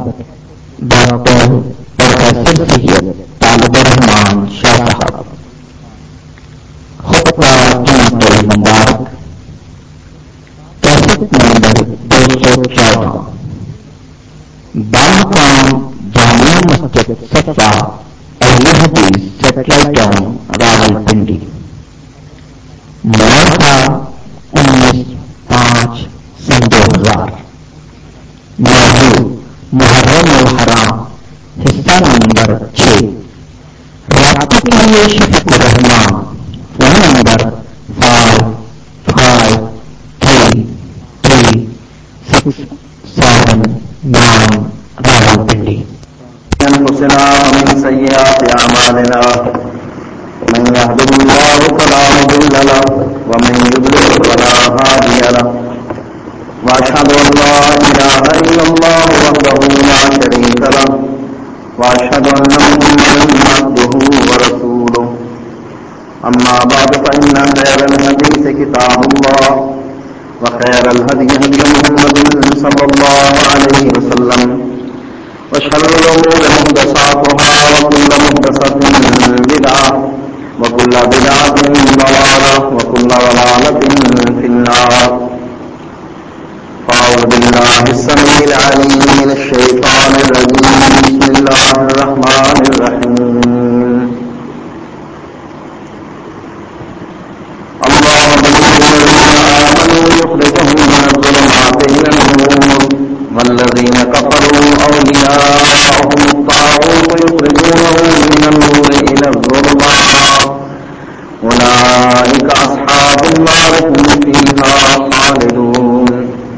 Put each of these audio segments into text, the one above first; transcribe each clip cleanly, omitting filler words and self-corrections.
Doctor professor سید طالب الرحمان شاہ صاحب خطبہ جمعۃ المبارک کیسٹ نمبر 214 بامقام جامع مسجد صفا اہل حدیث سیٹلائٹ ٹاؤن راولپنڈی موقع 19/5/2000 موضوع محرم الحرام حصہ نمبر 6 رابطے کے لیے شفیق الرحمان فون نمبر 553367 راولپنڈی أنفسنا ومن سيئات أعمالنا من يهده الله فلا مضل له ومن يضلل فلا هادي له وأشهد أن لا إله إلا الله وحده لا شريك له وأشهد أن محمدا عبده ورسوله أما بعد فإن خير الحديث كتاب الله وخير الهدي هدي محمد صلى الله عليه وسلم وشر الأمور محدثاتها وكل محدثة بدعة وكل بدعة ضلالة وكل ضلالة في النار فأعوذ بالله السميع العليم من الشيطان الرجيم بسم الله الرحمن الرحيم الله الذين آمنوا يخرجهم من الظلمات إلى النور والذين كفروا أولياءهم الطاغوت يخرجونهم من النور إلى الظلمات أولئك أصحاب النار هم فيها خالدون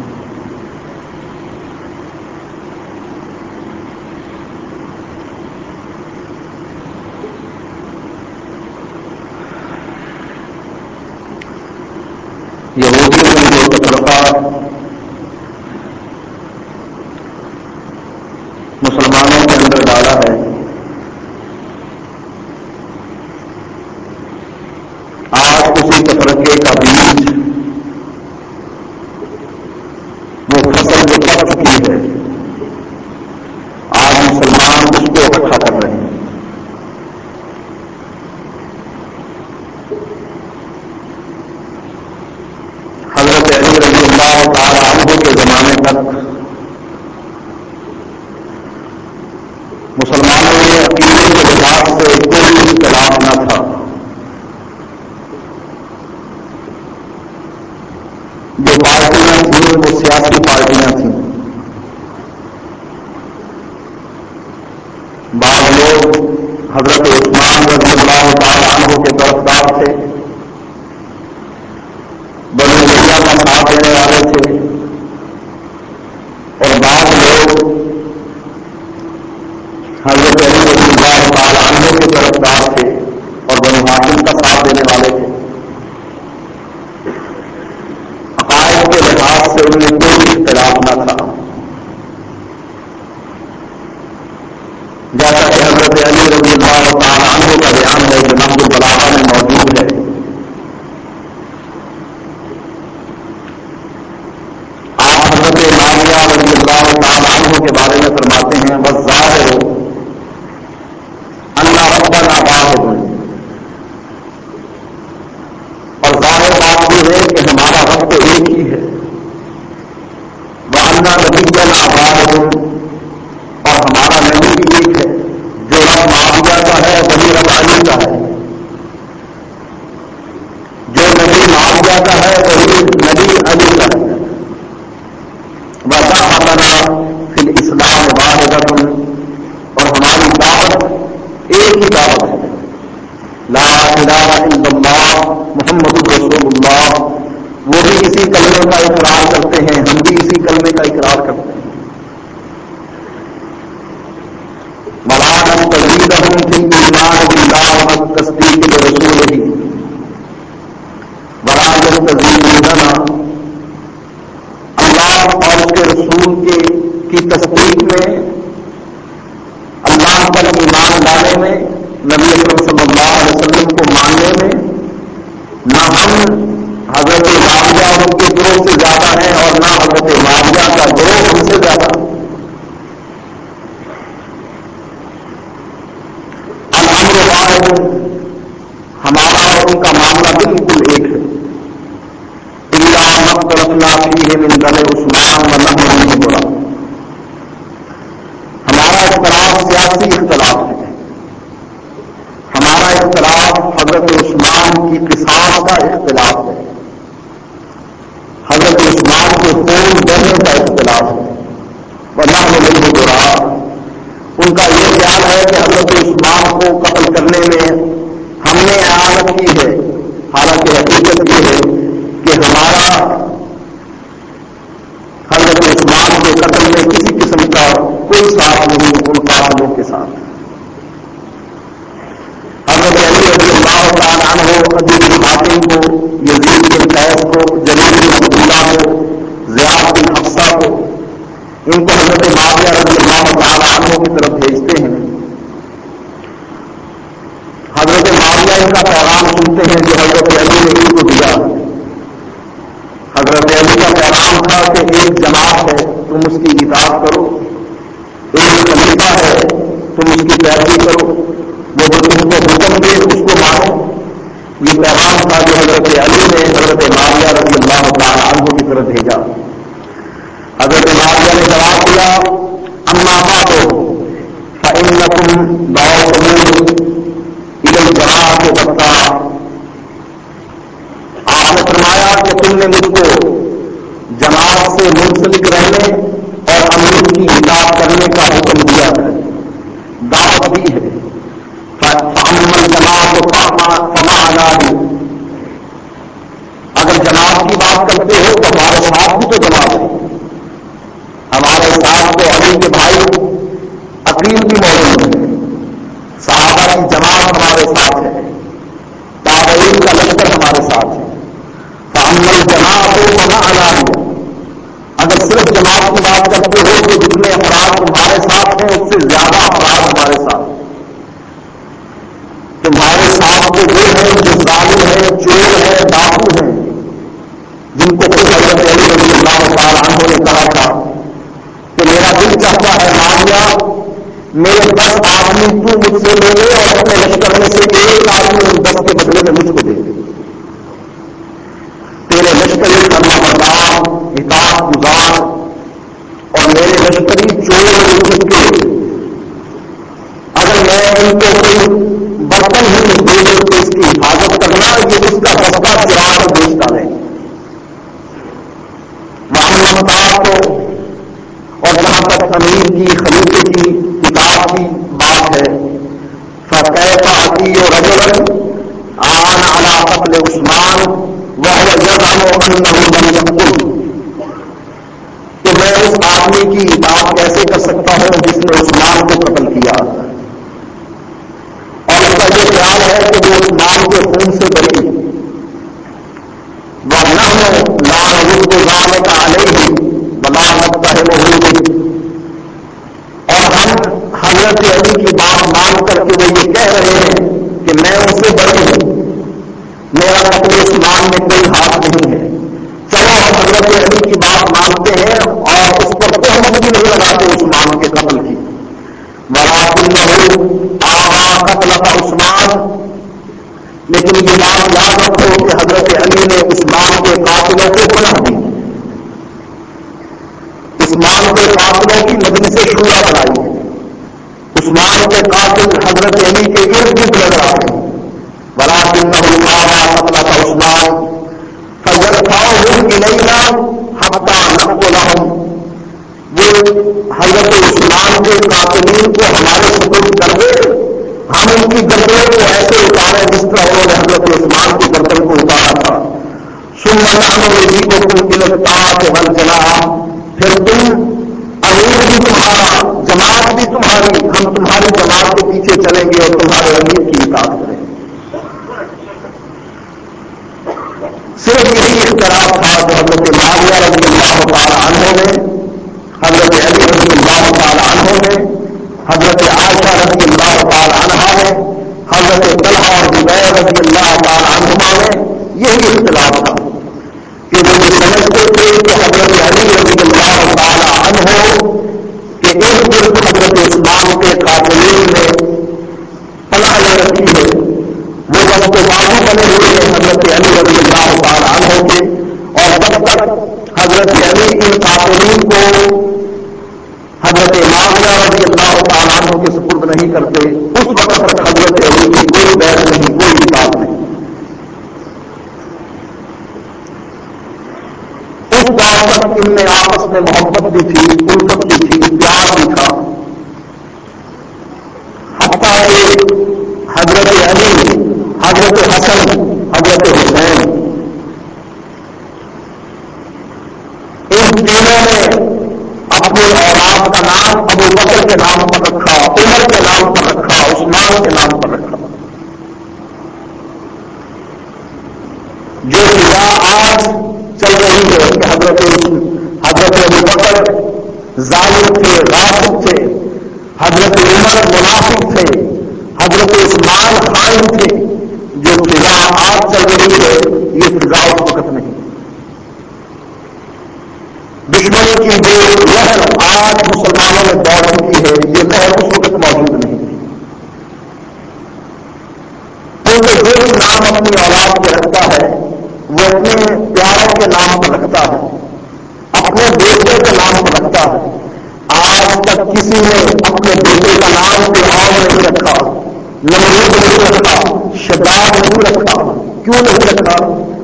یہودیوں نے جو تفرقہ مسلمانوں کے اندر ڈالا ہے آج اسی تفرقے کا بیج وہ فصل جو پک چکی ہے آج مسلمان اس کو اکٹھا کر رہے ہیں. حضرت علی رضی اللہ تعالی عنہ کے زمانے تک مسلمانوں میں عقیدے کے لحاظ سے کوئی اختلاف نہ تھا. جو پارٹیاں تھیں وہ سیاسی پارٹیاں تھیں. بعض لوگ حضرت عثمان رضی اللہ تعالی عنہ کے طرفدار تھے, بنو امیہ کا ساتھ دینے والے تھے, اور بعض لوگ حضرت علی رضی اللہ تعالی عنہ کے طرفدار تھے اور بنو ہاشم کا ساتھ دینے والے تھے. عقائد کے لحاظ سے ان میں کوئی اختلاف نہ تھا. جیسا کہ حضرت علی رضی اللہ تعالی عنہ کا بیان ہے جو نہج البلاغہ میں موجود ہے. آپ حضرت معاویہ رضی اللہ تعالی عنہ کے بارے میں فرماتے ہیں والظاہر ان ربنا واحد, اور ظاہر بات یہ ہے کہ ہمارا رب تو ایک ہی ہے. وَأَنَّ نَبِيَّنَا وَاحِدٌ, اور ہمارا نبی بھی ایک ہے. جو رب معاویہ کا ہے وہی رب علی کا ہے. جو نبی معاویہ کا ہے وہی نبی علی کا ہے. وَدَعْوَتُنَا فِي الْإِسْلَامِ وَاحِدَةٌ, اور ہماری دعوت ایک ہی دعوت ہے. لا الہ الا اللہ محمد رسول اللہ, وہ بھی اسی کلمے کا اقرار کرتے ہیں, ہم بھی اسی کلمے کا اقرار کرتے ہیں. وَلَا نَسْتَزِيدُهُمْ فِي الْإِيمَانِ بِاللَّهِ وَالتَّصْدِيقِ بِرَسُولِهِ وَلَا يَسْتَزِيدُونَنَا, اللہ اور اس کے رسول کی تصدیق میں, اللہ پر ایمان لانے میں, نبی اکرم صلی اللہ علیہ وسلم کو ماننے میں نہ ہم حضرت معاویہ اور ان کے گروہ سے زیادہ ہیں اور نہ حضرت معاویہ کا گروہ ہم سے زیادہ. واحد، ہمارا اور ان کا معاملہ بالکل ایک ہے. الا مختلفنا فیہ من دم عثمان ونحن منہ برا. ہمارا اختلاف سیاسی اختلاف ہے، ہمارا اختلاف حضرت عثمان کی قصاص کا اختلاف ہے، حضرت عثمان کے خون بہنے کا اختلاف ہے. ونحن منہ برا. ان کا یہ خیال ہے کہ حضرت عثمان کو قتل کرنے میں ہم نے اعانت کی ہے، حالانکہ حقیقت یہ ہے کہ ہمارا حضرت عثمان کے قتل میں کسی قسم کا کوئی ساتھ نہیں ان قاتلوں کے ساتھ. حضرت علی رضی اللہ تعالیٰ عنہ عدی بن حاتم کو، یزید بن قیس کو، جریر بن عبداللہ کو، زیاد بن حفصہ کو، ان کو حضرت معاویہ رضی اللہ تعالیٰ عنہ کی طرف بھیجتے ہیں. حضرت معاویہ ان کا پیغام سنتے ہیں جو حضرت علی نے ان کو دیا. حضرت علی کا پیغام تھا کہ ایک جماعت ہے تم اس کی اطاعت کرو، ایک خلیفہ ہے تم اس کی پیروی کرو، وہ جو تم کو حکم دے اس کو مانو. یہ پیغام تھا جو حضرت علی نے حضرت معاویہ رضی اللہ تعالیٰ عنہ کی طرف بھیجا. حضرت معاویہ نے جواب دیا اما بعد فإنکم دعوتمونی الی الجماعۃ والطاعۃ. آپ نے فرمایا کہ تم نے مجھ کو جماعت سے منسلک رہنے اور امیر کی اطاعت کرنے کا حکم دیا ہے، دعوت دی ہے. فأما الجماعۃ فمعنا. اگر جماعت کی بات کرتے ہو تو ہمارے ساتھ بھی تو جماعت ہے. ہمارے ساتھ تو علی کے بھائی عقیل بھی موجود ہیں، صحابہ کی جماعت ہمارے ساتھ ہے، تابعین کا لشکر ہمارے ساتھ ہے. فأما الجماعۃ فمعنا. اگر صرف جماعت کی بات کرتے ہو تو جتنے افراد تمہارے ساتھ ہیں اس سے زیادہ افراد ہمارے ساتھ. تمہارے ساتھ تو وہ ہیں جو ظالم ہیں، چور ہیں، ڈاکو ہیں، جن کو خود حضرت علی رضی اللہ تعالیٰ عنہ نے کہا تھا کہ میرا دل چاہتا ہے معاویہ میرے 10 آدمی تو مجھ سے لے لے اور اپنے لشکر میں سے ایک آدمی ان 10 کے بدلے میں مجھ کو دے دے. تیرے لشکری فرما بردار، اطاعت گزار اور میرے لشکری چور اور کے اگر میں ان کو کوئی برتن ہی دے دوں تو اس کی حفاظت کرنا، یہ اس کا بستہ چرا کر بیچ ڈالے. وہاں اطاعت ہو. اور جہاں تک امیر کی خلیفے کی اطاعت کی بات ہے فکیف اطیع رجلا عان علی قتل عثمان وهو يزعم انه لم يقتله. تو میں اس آدمی کی اطاعت کیسے کر سکتا ہوں جس نے عثمان کو قتل کیا اور اس کا یہ خیال ہے کہ وہ عثمان کے خون سے بری. وَنَحْنُ لَا نَرُدُّ ذَلِكَ عَلَيْهِ وَلَا نَتَّهِمُهُ بِهِ. اور ہم حضرت علی کی بات مان کر کے وہ یہ کہہ رہے ہیں کہ میں ان سے بری ہوں، میرا قتل عثمان میں کوئی ہاتھ نہیں ہے. چلو ہم حضرت علی کی بات مانتے ہیں اور اس پر تہمت بھی نہیں لگاتے عثمان کے قتل کی. وَلَٰكِنَّهُ آبَا قَتْلَ عثمان. لیکن یہ بات یاد رکھو کہ حضرت علی نے عثمان کے قاتلوں کو پناہ دی، عثمان کے قاتلوں کی مجلس شورا بنائی ہے، عثمان کے قاتل حضرت علی کے ارد گرد نظر آتے ہیں. وَلَٰكِنَّهُ آبَا قَتْلَ عثمان فَيَرْفَعُهُمْ إِلَيْنَا حَتَّىٰ نَقْتُلَهُمْ. وہ حضرت عثمان کے قاتلین کو ہمارے سپرد کر دے، ہم ان کی گردنوں کو ایسے اتارے جس طرح انہوں نے حضرت عثمان کی گردن کو اتارا تھا. ثُمَّ نَحْنُ نُجِيبُكُمْ إِلَى الطَّاعَةِ وَالْجَمَاعَةِ. پھر تم امیر بھی تمہارا، جماعت بھی تمہاری، ہم تمہاری جماعت کے پیچھے چلیں گے اور تمہارے امیر کی اطاعت کریں گے. صرف یہی اختلاف تھا جو حضرت معاویہ رضی اللہ تعالیٰ عنہ نے، حضرت علی رضی اللہ تعالیٰ عنہ نے، حضرت عائشہ رضی اللہ تعالیٰ عنہا نے، حضرت طلحہ اور زبیر رضی اللہ تعالیٰ عنہما نے. یہی اختلاف تھا کہ وہ یہ سمجھتے تھے کہ حضرت علی رضی اللہ تعالیٰ عنہ کے ارد گرد حضرت عثمان کے قاتلین میں پناہ لے رکھی ہے وہ بس کے بازو بنے ہوئے ہیں حضرت علی رضی اللہ تعالیٰ عنہ کے، اور جب تک حضرت علی ان قاتلین کو حضرت معاویہ رضی اللہ تعالیٰ عنہ کے سپرد نہیں کرتے، اس وقت تک حضرت علی کی کوئی بیعت نہیں، کوئی اطاعت نہیں۔ اس دور تک ان میں آپس میں محبت بھی تھی، الفت بھی تھی، پیار بھی تھا، حتیٰ کہ حضرت علی، حضرت حسن، حضرت حسین، ان تینوں نے اپنی اولاد کا نام ابو بکر کے نام پر رکھا، عمر کے نام پر رکھا، عثمان کے نام پر رکھا۔ جو فضا آج چل رہی ہے کہ حضرت ابو بکر ظالم تھے، غاصب تھے، حضرت عمر منافق تھے، حضرت عثمان خائن تھے، جو فضا آج چل رہی ہے یہ فضا اس وقت نہیں۔ دشمنی کی جو لہر آج مسلمانوں میں دوڑ چکی ہے یہ لہر اس وقت موجود نہیں تھی، کیونکہ جو بھی نام اپنی اولاد کے رکھتا ہے وہ اپنے پیاروں کے نام پر رکھتا ہے، اپنے بیٹے کے نام پر رکھتا ہے۔ آج تک کسی نے اپنے بیٹے کا نام فرعون نہیں رکھا، نمرود نہیں رکھا، شداد نہیں رکھا۔ کیوں نہیں رکھا؟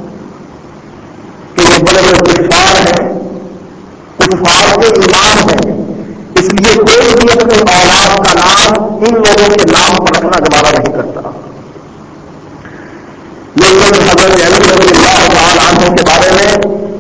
کہ یہ بڑے بڑے کفار ہیں، کفار کے ایمان ہیں، اس لیے کوئی بھی اپنی اولاد کا نام ان لوگوں کے نام پر رکھنا گوارا نہیں کرتا۔ لیکن حضرت علی رضی اللہ تعالیٰ عنہ کے بارے میں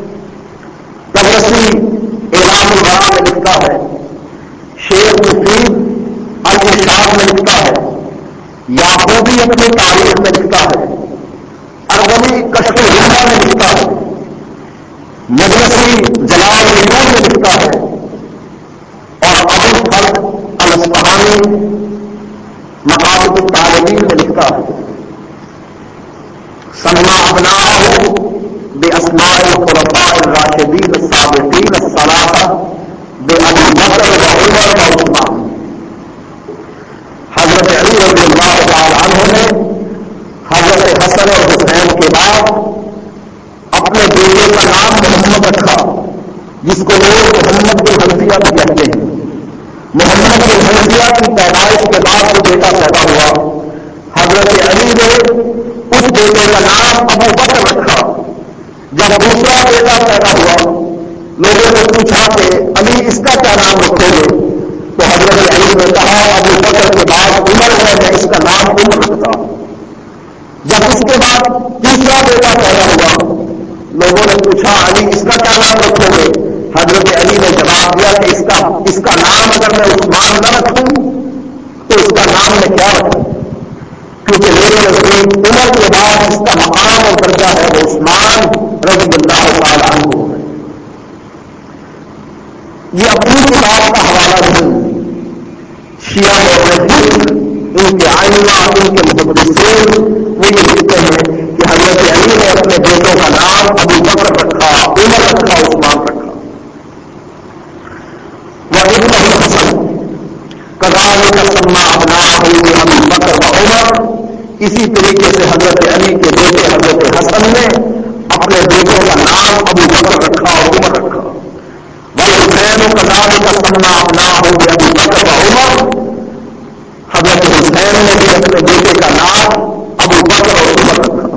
طبرسی اعلام البراء میں لکھتا ہے، شیخ مفید الارشاد میں لکھتا ہے، یعقوبی اپنی تاریخ میں لکھتا ہے، ارغنی کشف الہمہ میں لکھتا ہے، مجلسی جلال العلوم میں لکھتا ہے، اور ابو الفضل الاصفہانی مقاصد الطالبین میں لکھتا ہے، سما ابناءہ باسماء الخلفاء الراشدین السابقین الثلاثہ بابی بکر وعمر وعثمان۔ حضرت علی رضی اللہ تعالی عنہ نے حضرت حسن اور حسین کے بعد اپنے بیٹے کا نام محمد رکھا، جس کو لوگ محمد بن حنفیہ بھی کہتے ہیں۔ محمد بن حنفیہ کی پیدائش کے بعد جو بیٹا پیدا ہوا، حضرت علی نے اس بیٹے کا نام ابو بکر رکھا۔ جب دوسرا بیٹا پیدا ہوا لوگوں نے پوچھا کہ علی اس کا کیا نام رکھو گے؟ تو حضرت علی نے کہا ابو بکر کے بعد عمر ہے، میں اس کا نام عمر رکھتا ہوں۔ جب اس کے بعد تیسرا بیٹا پیدا ہوا لوگوں نے پوچھا علی اس کا کیا نام رکھو گے؟ حضرت علی نے جواب دیا کہ اس کا نام اگر میں عثمان نہ رکھوں تو اس کا نام میں کیا رکھوں، کیونکہ میرے نزدیک عمر کے بعد اس کا مقام اور درجہ ہے وہ عثمان رضی اللہ تعالی عنہ ہے۔ یہ اپنی کتاب کا حوالہ نہیں، شیعہ محدث ان کے آئمہ، ان کے محدثین وہ یہ لکھتے ہیں کہ حضرت علی نے اپنے بیٹوں کا نام ابو بکر رکھا، عمر رکھا، عثمان رکھا۔ وابن الحسن کذالک سمى ابناءہ بابی بکر وعمر، اسی طریقے سے حضرت علی کے بیٹے حضرت حسن نے اپنے بیٹوں کا نام ابو بکر رکھا اور عمر رکھا۔ والحسین کذالک سمى ابناءہ بابی بکر وعمر، حضرت حسین نے بھی اپنے بیٹے کا نام ابو بکر اور عمر رکھا۔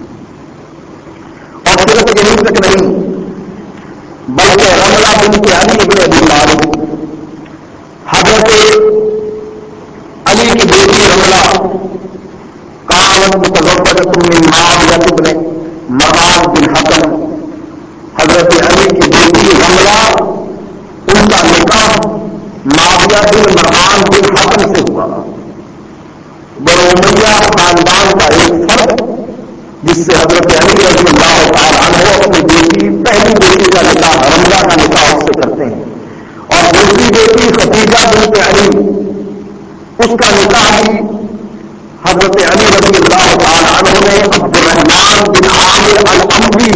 اور صرف یہی تک نہیں بلکہ رملہ بنت علی ابن ابی طالب، حضرت علی کی بیٹی رملہ کانت متزوجۃ من معاویہ ابن مروان بن حکم، حضرت علی کی بیٹی رملہ ان کا نکاح معاویہ بن مروان بن حکم سے ہوا۔ بنو امیہ خاندان کا ایک فرد جس سے حضرت علی رضی اللہ تعالی عنہ اپنی بیٹی پہلی بیٹی کا نکاح رملہ کا نکاح اس سے کرتے ہیں، اور دوسری بیٹی ختیجہ بنت علی اس کا نکاح بھی حضرت علی رضی اللہ تعالی عنہ نے عبد الرحمن بن عامر الاموی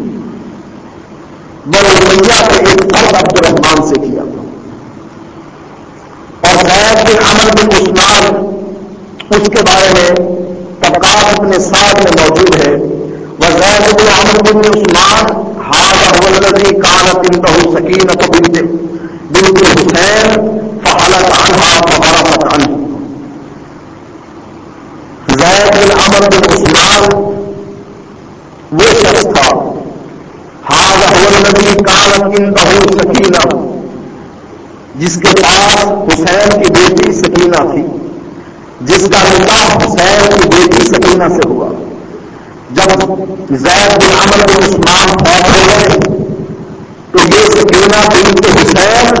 بنو امیہ کے ایک فرد عبد الرحمن سے کیا، اور زید بن عمرو بن عثمان اس کے بارے میں طبقات ابن سعد میں موجود ہے وزید بن عمرو بن عثمان هذا هو الذي كانت عنده سكينة بنت الحسين فحلت عنها فبرأت عنه. زید بن عمرو بن عثمان وہ شخص تھا هذا هو الذي كانت عنده سكينة جس کے پاس حسین کی بیٹی سکینہ تھی، جس کا نکاح حسین کی بیٹی سکینہ سے ہوا. جب زید بن عمرو بن عثمان فوت ہو گئے تو یہ سکینہ بنت حسین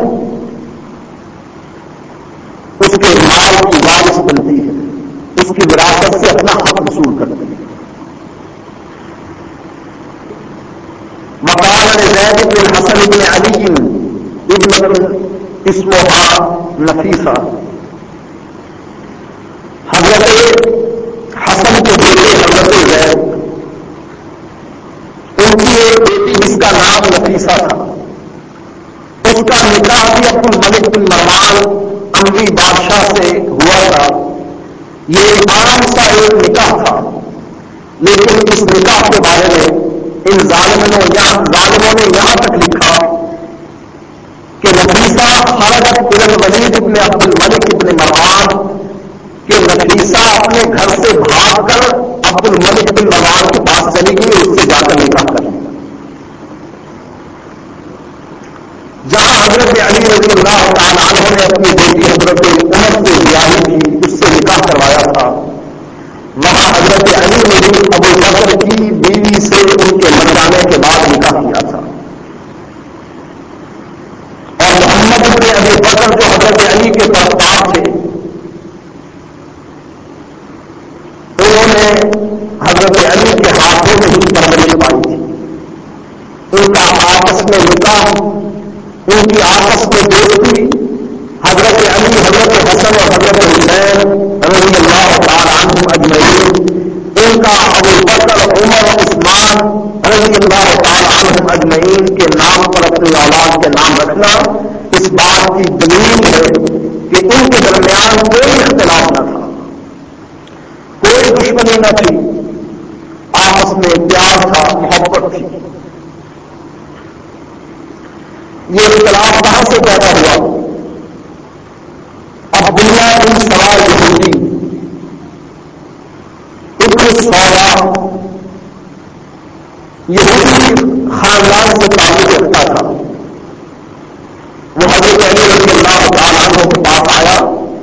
اس کے مال کی وارث بنتی ہے، اس کی وراثت سے اپنا حق وصول کرتی ہے. وقال لزید بن الحسن بن علی ابنۃ اسمها نفیسہ، حضرت حسن کے بیٹے حضرت زید ان کی ایک بیٹی جس کا نام نفیسہ تھا، اس کا نکاح بھی عبد الملک بن مروان اموی بادشاہ سے ہوا تھا. یہ عام سا ایک نکاح تھا، لیکن اس نکاح کے بارے میں ان ظالموں نے یہاں تک لکھا کہ نفیسہ خرجت الى الولید ابن عبد الملک ابن مروان، کہ نفیسہ اپنے گھر سے بھاگ کر عبد الملک بن مروان کے پاس چلی گئی، اس سے جا کر نکاح کر لیا. جہاں حضرت علی رضی اللہ تعالیٰ عنہ نے اپنی بیٹی حضرت عمر سے بیاہی کی، اس سے نکاح کروایا تھا، وہاں حضرت علی نے بھی ابو بکر کی بیوی سے ان کے مر جانے کے بعد نکاح کیا تھا. اور محمد بن ابی بکر جو حضرت علی کے طرفدار تھے، انہوں نے حضرت علی کے ہاتھوں میں ہی پرورش پائی تھی. ان کا آپس میں نکاح، ان کی آپس میں دوستی، حضرت علی، حضرت حسن اور حضرت حسین رضی اللہ تعالیٰ عنہم اجمعین، ان کا ابو بکر، عمر، عثمان رضی اللہ تعالیٰ عنہم اجمعین کے نام پر اپنی اولاد کے نام رکھنا اس بات کی دلیل ہے کہ ان کے درمیان کوئی اختلاف نہ تھا، کوئی دشمنی نہ تھی، آپس میں پیار تھا، محبت تھی. یہ اختلاف کہاں سے پیدا ہوا؟ عبداللہ بن سبا یہودی ابن سورا یہودی خاندان سے تعلق رکھتا تھا. وہ حضرت علی رضی اللہ تعالیٰ عنہ کے پاس آیا.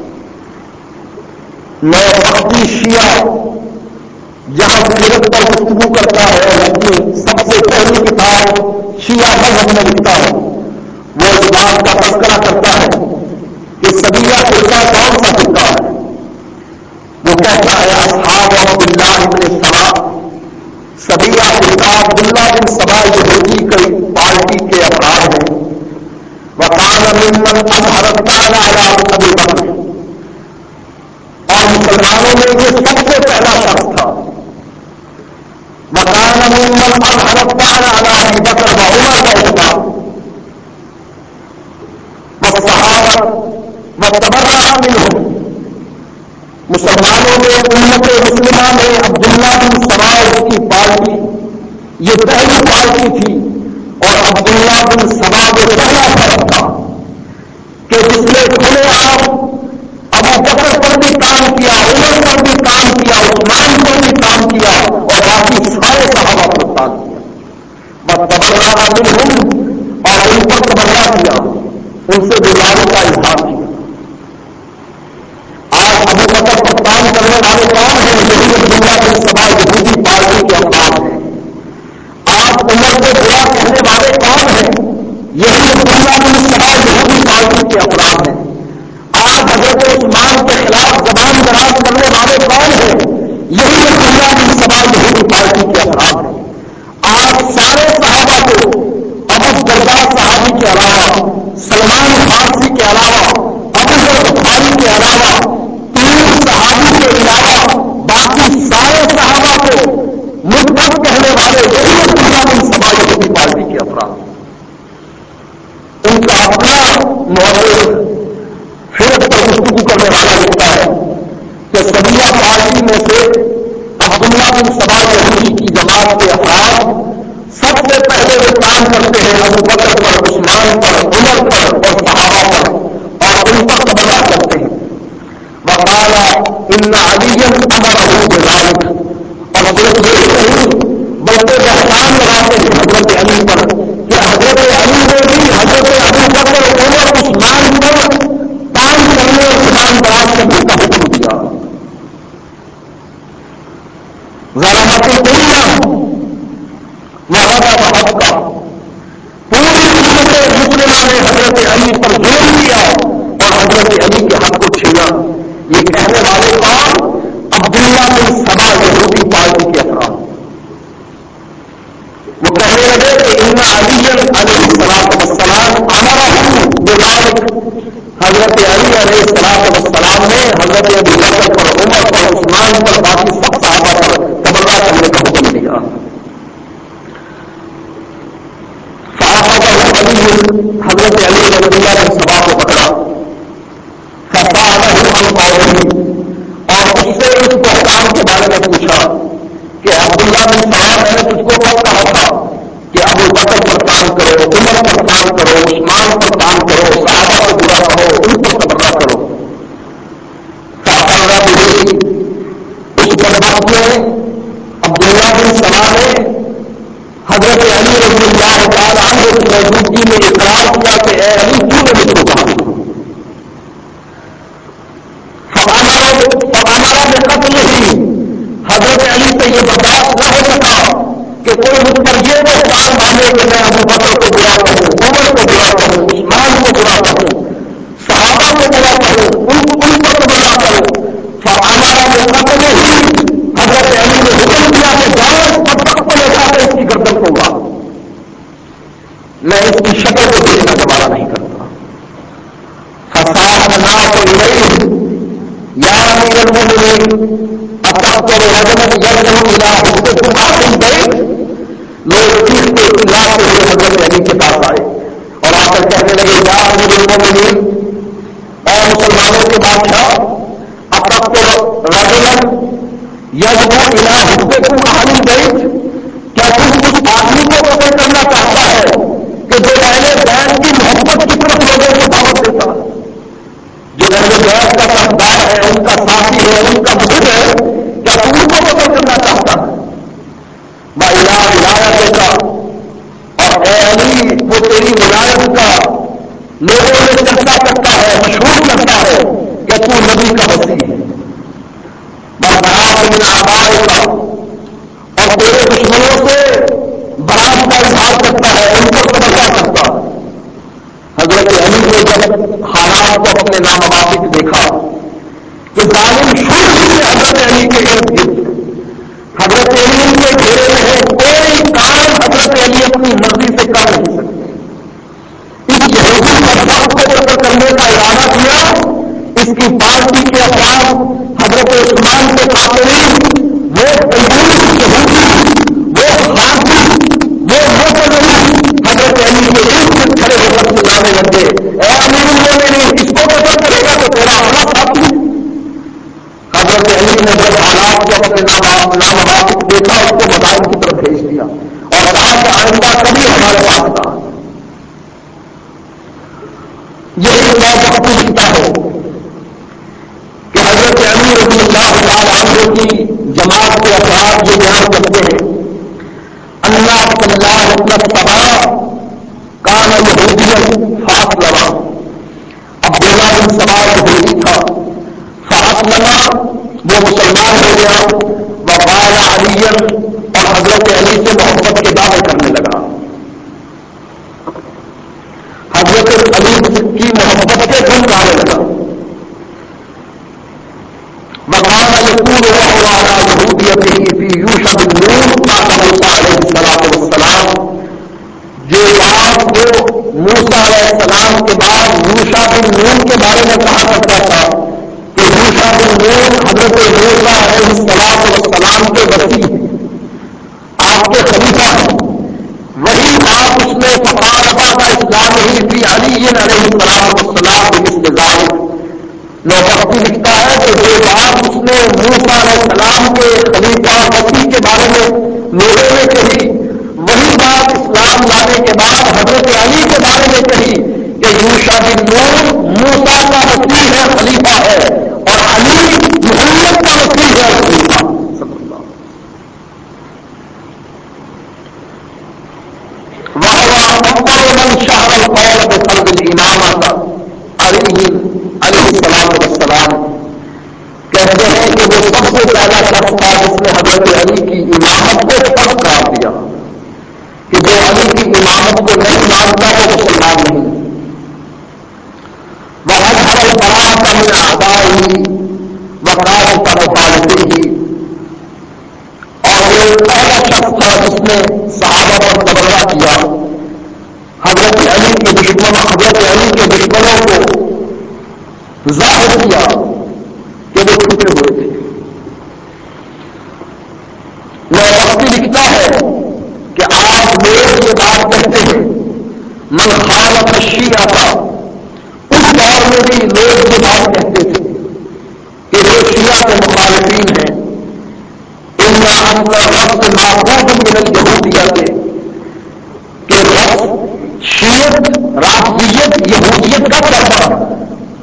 میں وقتی شیعہ جہاں سیرت پر گفتگو کرتا ہے اور اپنی سب سے پہلی کتاب شیعہ مذہب میں لکھتا ہے، وہ اس بات کا تذکرہ کرتا ہے کہ سبیہ فرقہ کون سا فرقہ ہے. وہ کہتا ہے اصحاب عبداللہ بن سبا، سبیہ فرقہ عبداللہ بن سبا یہودی کی پارٹی کے افراد ہیں. وکان ممن اظہر الطعن علی ابی بکر، اور مسلمانوں میں یہ سب سے پہلا شخص تھا. وکان ممن اظہر الطعن علی ابی بکر وعمر وعثمان والصحابہ وتبرأ منهم، مسلمانوں میں امت مسلمہ میں عبداللہ بن سبا کی پارٹی یہ پہلی پارٹی تھی، اور عبداللہ بن سبا وہ پہلا فرق تھا کہ جس نے کھلے عام ابو بکر پر بھی کام کیا، عمر پر بھی کام کیا، عثمان پر بھی کام کیا، اور باقی سارے صحابہ پر کام کیا. وتبرأ منهم، اور ان پر تبرہ کیا، ان سے بیزاری کا اظہار کیا. آج ابو بکر پر کام کرنے والے کون ہیں؟ یہی عبداللہ بن سبا یہودی پارٹی کے افراد ہیں. آج عمر کو برا کہنے والے کون ہیں؟ یہی عبداللہ بن سبا یہودی پارٹی کے افراد ہیں. آج حضرت عثمان کے خلاف زبان دراز کرنے والے کون ہیں؟ یہی عبداللہ بن سبا یہودی پارٹی کے افراد ہیں. آج سارے صحابہ کو ابو الدرداء صحابی کے علاوہ، سلمان فارسی کے علاوہ، ابو ذر غفاری کے علاوہ، 3 صحابی کے علاوہ باقی سارے صحابہ کو مرتد کہنے والے یہی عبداللہ بن سبا یہودی پارٹی کے افراد. ان کا اپنا مؤرخ فرق پر گفتگو کرنے والا لکھتا ہے کہ سبیہ پارٹی میں سے عبداللہ بن سبا یہودی کی جماعت کے افراد سب سے پہلے وہ کام کرتے ہیں ابو بکر پر، عثمان پر، عمر پر اور صحابہ پر، اور ان پر تبرہ کرتے ہیں. وقال ان علی امرہ بذلک، اور صرف یہی نہیں بلکہ احسان لگاتے ہیں حضرت علی پر کہ حضرت علی نے بھی حضرت ابو بکر، عمر، عثمان پر کام کرنے اور زبان دراز کرنے کا حکم دیا. ظلمت الامہ وغضب حقہ، پوری امت مسلمہ نے حضرت علی پر ظلم کیا اور حضرت علی کے حق کو چھینا. یہ کہنے والے کون؟ عبداللہ بن سبا یہودی پارٹی کے افراد. وہ کہنے لگے کہ ان علی علیہ السلام امرہ بذلک، حضرت علی علیہ السلام نے حضرت ابو بکر پر، عمر پر، عثمان پر، باقی سب صحابہ پر تبرہ کرنے کا حکم دیا. فأخذه علی، حضرت علی نے عبداللہ بن سبا کو پکڑا. فسأله عن قوله، اور اس سے اس بہتان کے بارے میں پوچھا کہ عبداللہ بن سبا، میں نے تجھ کو کب کہا تھا کہ ابو بکر پر کام کرو، عمر پر کام کرو، عثمان پر کام کرو، صحابہ کو برا کہو، ان پر تبرہ کرو. فأقر به، اس بدبخت میں عبداللہ بن سبا نے حضرت علی رضی اللہ تعالی عنہ کی موجودگی میں اقرار کیا کہ اے علی کیوں نے مجھ کو کہا. فامر بقتلہ، حضرت علی سے یہ برداشت نہ ہو سکا کہ کوئی مجھ پر یہ بہتان باندھے کہ میں ابو بکر کو برا کہوں، عمر کو برا کہوں، عثمان کو برا کہوں، صحابہ کو برا کہوں، ان پر تبرہ کروں. فامر بقتلہ، حضرت علی نے حکم دیا کہ جاؤ اس بدبخت کو لے جا کے اس کی گردن کو اڑا. میں اس کی شکل کو دیکھنا گوارا نہیں کرتا. فصاح الناس الیہ یا امیر المؤمنین اتقتل رجلا یدعو الی حبکم اہل البیت. لوگ چیختے چلاتے ہوئے حضرت علی کے پاس آئے اور آ کر کہنے لگے یا امیر المؤمنین، اے مسلمانوں کے بادشاہ، اتقتل رجلا یدعو الی حبکم اہل البیت، کیا تم اس آدمی کو قتل کرنا چاہتا ہے کہ جو اہل بیت کی محبت کی طرف لوگوں کو دعوت دیتا ہے، جو اہل بیت کا سردار ہے، ان کا ساتھی ہے، ان کا بزرگ ہے، کیا تم ان کو قتل کرنا چاہتا ہے؟ وَإِلَىٰ وِلَایَتِکَ، اور اے علی وہ تیری ولایت کا لوگوں میں چرچا کرتا ہے، مشہور کرتا ہے کہ تو نبی کا وصی ہے. وَبَرَأَتَ مِنْ أَعْدَائِکَ، اور تیرے دشمنوں سے برات کا اظہار کرتا ہے، ان پر تبرہ کرتا ہے. حضرت علی نے جب حالات کو اپنے ناموافق دیکھا کہ ظالم شروع سے حضرت علی کے ارد گرد، حضرت علی ان کے گھیرے میں ہے، کوئی کام حضرت علی اپنی مرضی سے کر نہیں سکتے. اس یہودی بدبخت کو قتل کرنے کا ارادہ کیا. اس کی پارٹی کے افراد، حضرت عثمان کے قاتلین، وہ بیرونی یہودی، وہ خارجی، وہ متدین حضرت علی کے ارد گرد کھڑے ہو کر چلانے لگے اے امیر المومنین، اس کو قتل کرے گا تو تیرا اپنا ساتھی. حضرت علی نے جب حالات کو اپنے ناموافق دیکھا، اس کو مدائن کی طرف بھیج دیا اور کہا کہ آئندہ کبھی ہمارے پاس تھا. یہی موقف لکھتا ہے کہ حضرت علی رضی اللہ تعالی عنہ کی جماعت کے افراد یہ بیان کرتے ہیں اللہ صلاح سبا کان یہودی فاسلما، عبداللہ بن سبا یہودی تھا، فاسلما وہ مسلمان ہو گیا. وقال علی، اور حضرت علی سے محبت کے دعوے کرنے لگا. حضرت علی کی محبت کے گن گانے لگا. وقال یقول وهو على یہودیته فی یوشع بن نون قال موسیٰ علیہ السلام، جو بات وہ موسیٰ علیہ السلام کے بعد یوشع بن نون کے بارے میں کہا کرتا تھا کہ یوشع بن نون حضرت موسیٰ علیہ السلام کے وصی ہیں، آپ کے خلیفہ ہیں، وہی بات اس نے فقال بعد اسلام ہی فی علی علیہ السلام بمثل ذلک. نوبختی لکھتا ہے کہ جو بات اس نے موسیٰ علیہ السلام کے خلیفہ مسیح کے بارے میں لوگوں نے کہی، وہی بات اسلام لانے کے بعد حضرت علی کے بارے میں کہی کہ یوشع بن نون موسیٰ کا مسیح ہے، خلیفہ ہے، اور علی محمد کا مسیح ہے، خلیفہ صلی اللہ من شہر القول بفرض الامامہ علیہ السلام والسلام کہتے ہیں کہ وہ سب سے پہلا شخص تھا جس نے حضرت علی کی امامت کو فرض قرار دیا کہ جو علی کی امامت کو نہیں مانتا وہ مسلمان نہیں۔ وَأَظْهَرَ الْبَرَاءَةَ مِنْ أَعْدَائِهِ وَقَالَ مُخَالِفِيهِ، اور وہ پہلا شخص تھا جس نے صحابہ پر تبرہ کیا، حضرت علی کے دشمنوں کو ظاہر کیا کہ وہ چھپے ہوئے تھے۔ نوبختی لکھتا ہے کہ آج لوگ یہ بات کہتے ہیں من خالف الشیعہ کا، اس دور میں بھی لوگ یہ بات کہتے تھے کہ جو شیعہ کے مخالفین ہیں ان رفض معقود من الجہودیہ کہ رفض شیعت رافضیت یہودیت کا طرفہ ہے۔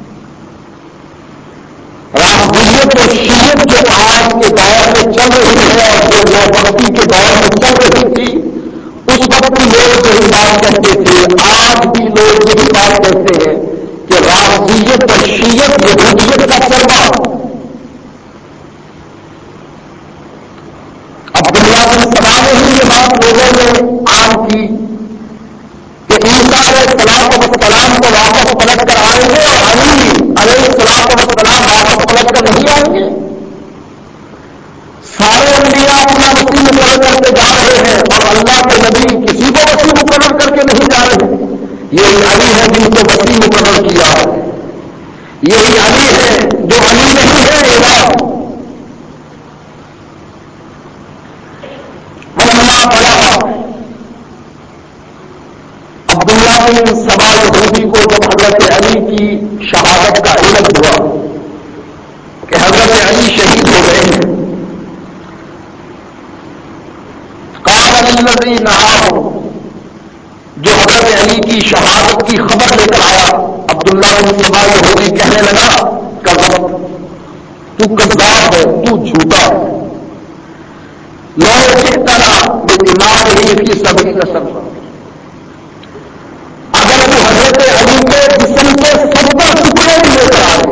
رافضیت اور شیعت جو آج کے دور میں چل رہی ہے اور جو نوبختی کے دور میں چل رہی تھی، اس وقت بھی لوگ یہی بات کہتے تھے، آج بھی لوگ یہی بات کہتے ہیں کہ رافضیت اور شیعت یہودیت کا طرفہ ہے۔ عبداللہ بن سلام نے ہی یہ بات لوگوں میں عام کی کہ عیسیٰ علیہ السلام کو واپس پلٹ کر آئیں گے اور علی علیہ السلام واپس پلٹ کر نہیں آئیں گے۔ سارے انبیاء اپنا وسیع مقرر کر کے جا رہے ہیں اور اللہ کے نبی کسی کو وسیع مقرر کر کے نہیں جا رہے۔ یہی علی ہے جن کو وسیع مقرر کیا ہے، یہی علی ہے جو علی نہیں ہے الہ۔ عبداللہ بن سبا یہودی کو جب حضرت علی کی شہادت کا علم ہوا کہ حضرت علی شہید ہو گئے ہیں، قال الذی نہاہ، جو حضرت علی کی شہادت کی خبر لے کر آیا، عبداللہ بن سبا یہودی کہنے لگا کذب، تو کذاب ہے، تو جھوٹا ہے، لو جئتنا بدمائہ فی سبیل سبع، اگر تو حضرت علی کے جسم کے 70 ٹکڑے بھی لے کر آئے،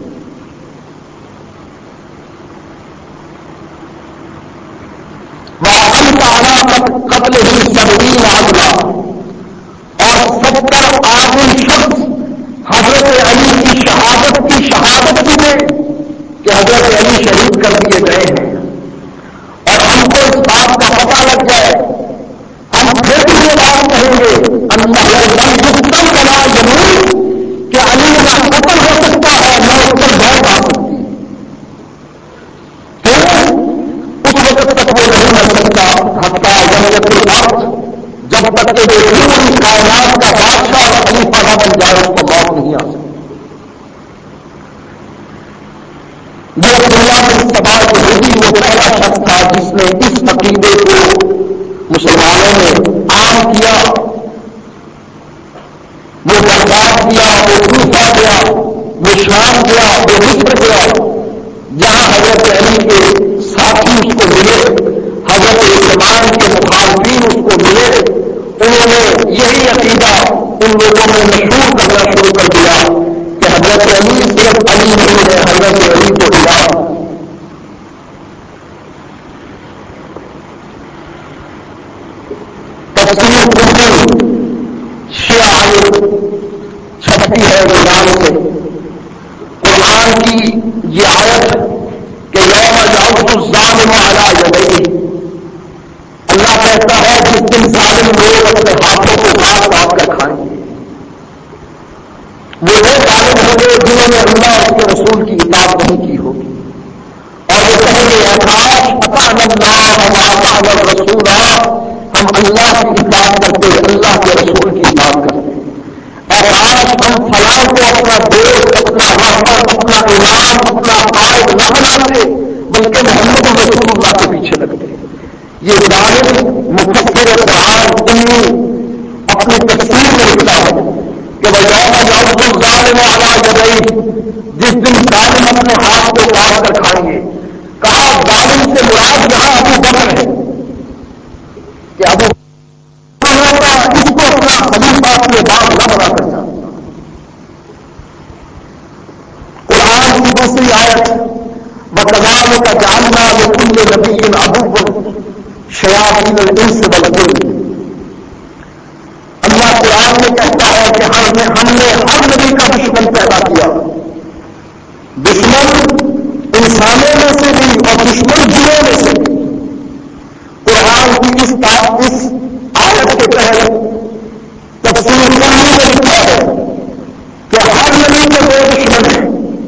وَأَنْتَ عَلَىٰ قَتْلِهِ 70 عَدْلًا، اور 70 عادل شخص حضرت علی کی شہادت کی دے کہ حضرت علی شہید کر دیے گئے ہیں، اور ہم کو اس بات کا پتہ لگ جائے، ہم پھر بھی یہ بات کہیں گے انہ لم یقتل ولا یموت، کہ علی نہ قتل ہو سکتا ہے نہ اس پر موت آ سکتی، تو اس وقت تک وہ نہیں مر سکتا حتیٰ یملک الارض، جب تک کہ وہ پوری کائنات کا بادشاہ اور خلیفہ نہ بن جائے اس کو موت نہیں آ سکتی۔ یہ عبداللہ بن سبا یہودی وہ پہلا شخص تھا جس نے اس عقیدے کو مسلمانوں میں عام کیا۔ وہ بغداد گیا، وہ کوفہ گیا، وہ شام گیا، وہ مصر گیا، جہاں حضرت علی کے ساتھی اس کو ملے، حضرت عثمان کے مخالفین اس کو ملے، انہوں نے یہی عقیدہ ان لوگوں میں مشہور کرنا شروع کر دیا کہ حضرت علی صرف علی نہیں ہے، حضرت علی تو الہ۔ تفسیر قرطبی شیعہ چھپتی ہے ایران سے، قرآن کی یہ آیت کہ یوم یعض الظالم علی یدیہ، اللہ کہتا ہے جس دن ظالم لوگ اپنے ہاتھوں کو کاٹ کاٹ کر کھائیں گے، وہ ظالم ہوں گے جنہوں نے اللہ اور اس کے رسول کی اطاعت نہیں کی ہوگی، اور وہ کہیں گے کاش اطعنا اللہ واطعنا الرسول، ہم اللہ کی اطاعت کرتے، اللہ کے رسول کی اطاعت کرتے، کاش ہم فلاں کو اپنا دوست، اپنا رہبر، اپنا امام، اپنا قائد نہ بنا جاتے بلکہ محمد رسول اللہ کے پیچھے لگتے. یہ ظالم مفسر قرآن اپنی تفسیر میں لکھتا ہے کہ ظالم علی یدیہ، جس دن ظالم اپنے ہاتھ کو کاٹ کر کھائیں گے. کہا ظالم سے مراد یہاں ابو بکر ہے کہ ابو ہوتا اس کو اپنا خلیفہ اپنے باپ نہ بنا کر جاتا. قرآن کی دوسری آیت وَكَذَلِكَ جَعَلْنَا لِكُلِّ نَبِيٍّ عَدُوًّا شَيَاطِينَ الْإِنسِ وَالْجِنِّ. اللہ قرآن میں کہتا ہے کہ ہم نے ہر نبی کا دشمن پیدا کیا. دشمن انسانوں میں سے بھی اور دشمن جنوں میں سے بھی. قرآن کی اس آیت کے تحت تفسیر کلی میں لکھا ہے کہ ہر نبی کے دو دشمن ہیں،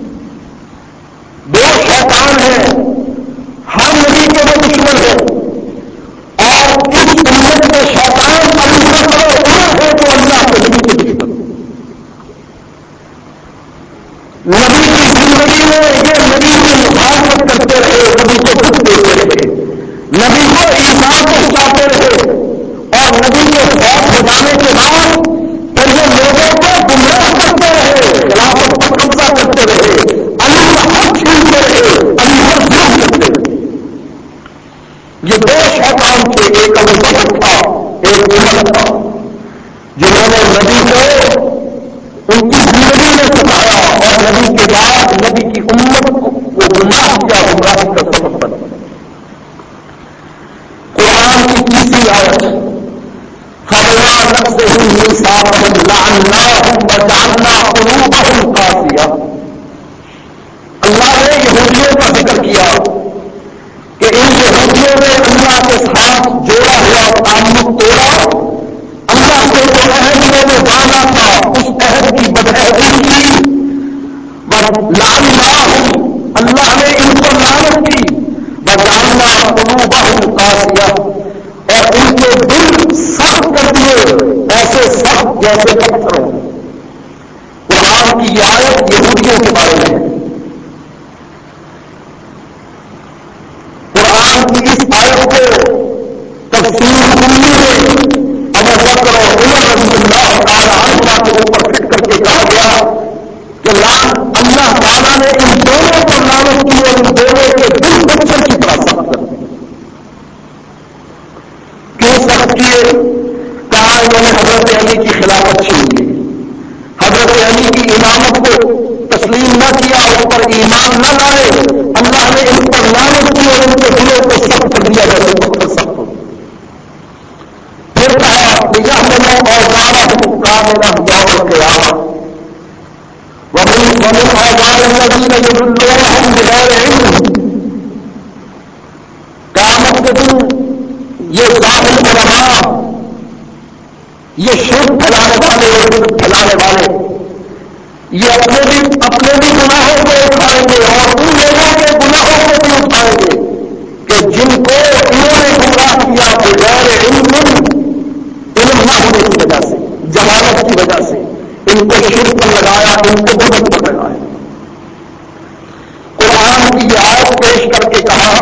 دو شیطان ہیں. ہر نبی کے وہ دشمن ہیں اور اس امت کے شیطان ابو بکر اور عمر ہے جو اللہ کے نبی کے دشمن. نبی کی زندگی میں یہ نبی کی مخالفت کرتے رہے، نبی کو دکھ دیتے رہے، نبی کو ایمان پہنچاتے رہے اور نبی کے فوت ہو جانے کے بعد پھر یہ لوگوں کو گمراہ کرتے رہے، خلافت پر قبضہ کرتے رہے، علی کا حق چھینتے رہے، علی پر ظلم کرتے رہے. یہ دو شیطان تھے، ایک ابو بکر تھا، ایک عمر تھا، جنہوں نے نبی کو ان کی زندگی میں ستایا اور نبی کے بعد نبی کی امت کو گمراہ کیا، گمراہی کا سبب بنا. قرآن کی تیسری آیت فَبِمَا نَقْضِهِمْ مِيثَاقَهُمْ لَعَنَّاهُمْ وَجَعَلْنَا قُلُوبَهُمْ قَاسِيَةً. اللہ نے یہودیوں کا ذکر کیا کہ ان یہودیوں نے اللہ کے ساتھ جوڑا ہوا تعلق توڑا. اللہ سے جو عہد انہوں نے باندھا تھا اس عہد کی بدعہدی کی. لعناہم، اللہ نے ان کو لعنت کی. وجعلنا قلوبہم قاسیہ، اور ان کے دل سخت کر دیے، ایسے سخت جیسے پتھروں. قرآن کی یہ آیت یہودیوں کے بارے میں ہے. قرآن کی اس آیت کو تفسیر کلی میں ابو بکر اور عمر رضی اللہ تعالی عنہما کے اوپر فٹ کر کے کہا گیا کہ اللہ تعالیٰ نے ان دونوں کو لعنت کی اور ان دونوں کے دل پتھر کی طرح سخت کر دی. کیوں سخت کیے؟ کہا انہوں نے حضرت علی کی خلافت چھین لی، حضرت علی کی امامت کو تسلیم نہ کیا، اس پر ایمان نہ لائے. اللہ نے ان پر لعنت کی اور ان کے دلوں کو سخت کر دیا جیسے پتھر سخت ہو. پھر کہا یحملوا اوزارهم کاملۃ یوم القیامہ ومن اوزار الذین یضلونهم بغیر علم. قیامت کے دن یہ ظاہر علماء، یہ شرک پھیلانے والے اور بدعت پھیلانے والے، یہ اپنے بھی گناہوں کو اٹھائیں گے اور ان لوگوں کے گناہوں کو بھی اٹھائیں گے کہ جن کو انہوں نے گمراہ کیا بغیر علم نہ ہونے کی وجہ سے، جہالت کی وجہ سے ان کو شرک پر لگایا، ان کو بدعت پر لگایا. قرآن کی یہ آیت پیش کر کے کہا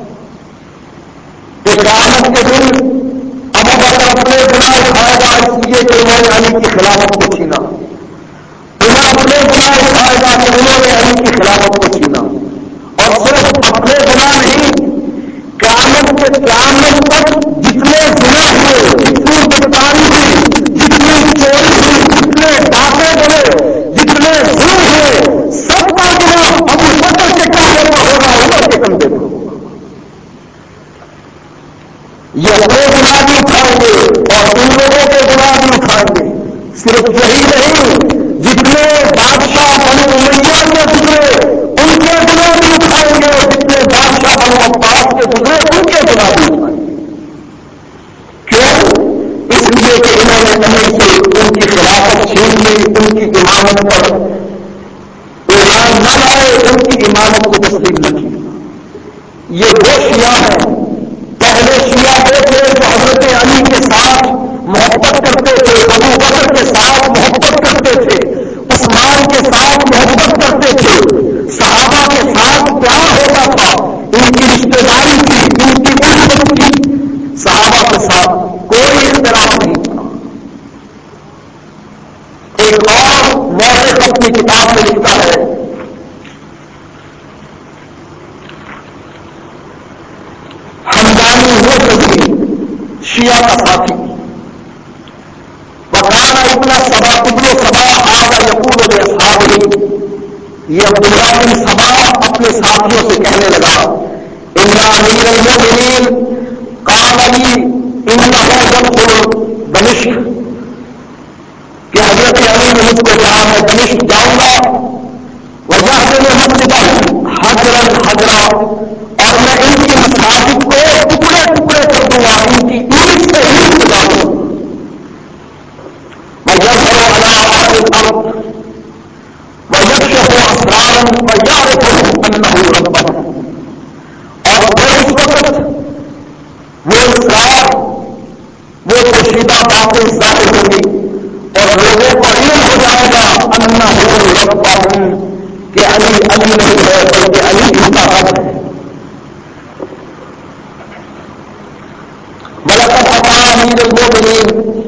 کہ قیامت کے دن ابو بکر اپنے گناہ اٹھائے گا اس لیے کہ انہوں نے علی کی خلافت کو چھینا، عمر اپنے گناہ اٹھائے گا کہ انہوں نے علی کی خلافت کو چھینا. اور صرف اپنے گناہ نہیں، قیامت تک جتنے گناہ ہوئے، جتنی بدکاری ہوئی، جتنی چوری ہوئی، جتنے ڈاکے بنے، جتنے ظلم ہوئے، سب کا گناہ ابو بکر کے کندھے پر ہوگا، عمر کے کندھے پر ہوگا. یہ اپنے گناہ بھی اٹھائیں گے اور ان لوگوں کے گناہ بھی اٹھائیں گے. صرف یہی نہیں، جتنے بادشاہ بنو امیہ کے گزرے ان کے گناہ بھی اٹھائیں گے اور جتنے بادشاہ بنو عباس کے گزرے ان کے گناہ بھی اٹھائیں گے. کیوں؟ اس لیے کہ انہوں نے علی سے ان کی خلافت چھین لی، ان کی امامت پر ایمان نہ لائے، ان کی امامت کو تسلیم نہ کی. یہ وہ شیعہ ہیں، پہلے شیعہ وہ تھے جو حضرت علی کے ساتھ محبت کرتے تھے، ابو بکر کے ساتھ محبت کرتے تھے، عثمان کے ساتھ محبت کرتے تھے، صحابہ کے ساتھ پیار ہوتا شیعہ کا ساتھی. وکانا ابن سبا آگا یقول و اصحابہ، یہ عبداللہ بن سبا اپنے ساتھیوں سے کہنے لگا ان امیر المؤمنین قال لي انه يدخل دمشق، کہ حضرت علی نے مجھ کو کہا میں دمشق جاؤں گا، وجعل مسجدہ حجرا حجرا، اور میں ان کی مساجد کو ٹکڑے ٹکڑے کر دوں گا، ان کی اینٹ سے اینٹ بجا دوں. ويظهر على أهل الأرض ويكشف أسرارا ويعرفهم أنه ربهم، اور وہ اس وقت وہ اسرار وہ پوشیدہ باتیں ظاہر ہوں گی اور لوگوں کو علم ہو جائے گا انه ربهم کہ علی علی نہیں ہے بلکہ علی ان کا رب ہے. ولقد أتى أمير المؤمنين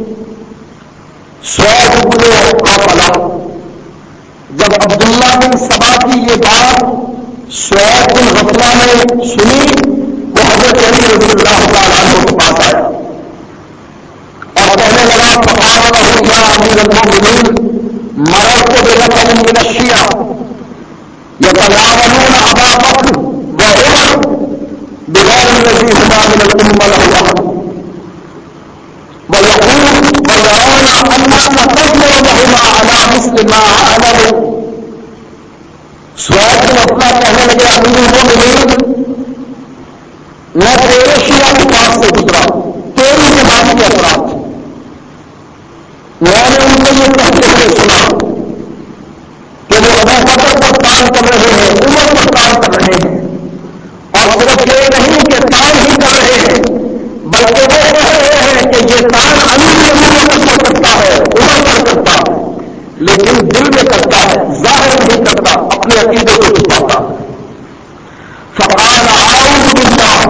سعید بن غفلہ، جب عبداللہ بن سبا کی یہ بات سعید بن غفلہ نے سنی وہ حضرت علی رضی اللہ تعالیٰ عنہ کے پاس آیا اور کہنے لگا فقال له یا امیر المؤمنین مررت برجل من الشیعہ يتناولون ابا بکر وعمر بغیر الذی هما من الامة له احد ويقول ويرون انك تجمع لهما على مثل ما عملوا. سعید بن غفلہ کہنے لگے امیر المؤمنین میں تیرے شیعہ کے پاس سے گزرا، تیری جماعت کے افراد تھے، میں نے ان کو یہ کہتے ہوئے سنا کہ وہ ابو بکر پر تان کر رہے ہیں، عمر پر تان کر رہے ہیں، اور صرف یہ نہیں کہ تان ہی کر رہے ہیں بلکہ وہ کہہ رہے ہیں کہ یہ تان امیر المؤمنین پر کرتا ہے، عمر پر کرتا ہے، لیکن دل میں کرتا ہے، ظاہر نہیں کرتا، اپنے عقیدے کو چھپاتا ہے. فقال اعوذ باللہ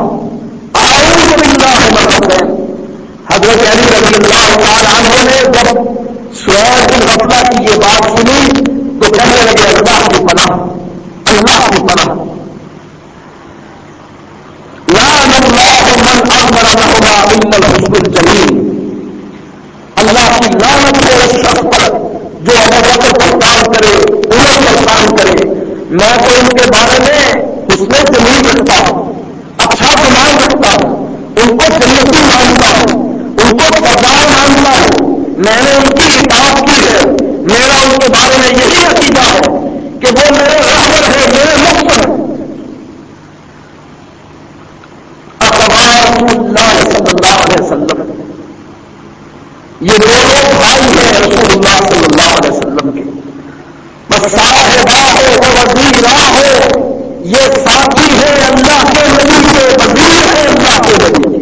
مرتين، حضرت علی رضی اللہ تعالی عنہ نے جب سعید بن غفلہ کی یہ بات سنی تو کہنے لگے اللہ کی پناہ، اللہ کی پناہ، لعن اللہ من اغمر لهما الا الحسن الجمیل، اللہ کی لعنت ہے اس شخص پر جو ابو بکر پر کام کرے، عمر پر کام کرے. میں تو ان کے بارے میں حسن جمیل رکھتا ہوں، اچھا گمان رکھتا ہوں، ان کو جنتی مانتا ہوں، ان کو سردار مانتا ہوں، میں نے ان کی اطاعت کی ہے، میرا ان کے بارے میں یہی عقیدہ ہے کہ وہ میرے رہبر ہے، میرے مقصد ہے. رسول اللہ صلی اللہ علیہ وسلم، یہ دونوں بھائی ہیں رسول اللہ صلی اللہ علیہ وسلم کے، بس صاحبہ ہو وہ وزیرہ ہو، یہ ساتھی ہے اللہ کے نبی کے، وزیر ہے اللہ کے نبی کے.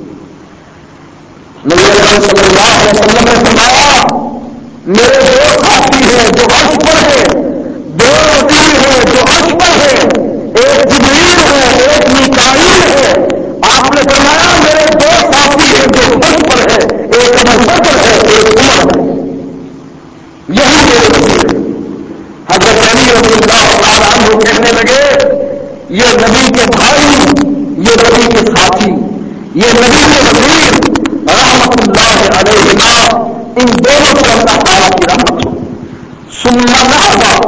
نبی اکرم صلی اللہ علیہ وسلم نے فرمایا میرے دو ساتھی ہیں جو عرش پر ہیں، دو وزیر ہیں جو عرش پر ہیں، ایک جبریل ہے ایک میکائیل ہے. آپ نے فرمایا میرے دو ساتھی ہیں جو عرش پر ہے، ایک ابو بکر ہے ایک عمر ہے، یہی میرے وزیر ہے. حضرت علی رضی اللہ تعالیٰ عنہ کہنے لگے یہ نبی کے بھائی، یہ نبی کے ساتھی، یہ نبی کے وزیر رحمت اللہ علیہما، ان دونوں پر اللہ تعالیٰ کی رحمت ہو. ثم نہض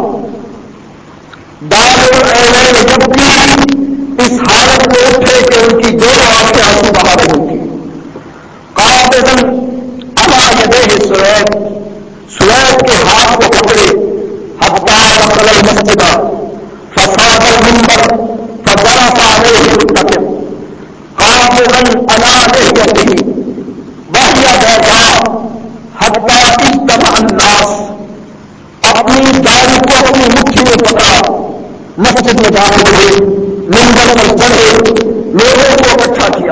دار العینین جب اس حالت میں اٹھے کہ ان کی دونوں آنکھیں آنسو بہا رہی تھی. قابضا علی یدیہ سوید کے ہاتھ کو پکڑے، حتی دخل المسجد فصعد المنبر فجلس علیہ مرتکب قابضا علی لحیتہ وہی بیضاء حتی اجتمع الناس، اپنی داڑھی کو اپنی مٹھی میں پکڑا، مسجد میں داخل ہوئے، منبر پر چڑھے، لوگوں کو اکٹھا کیا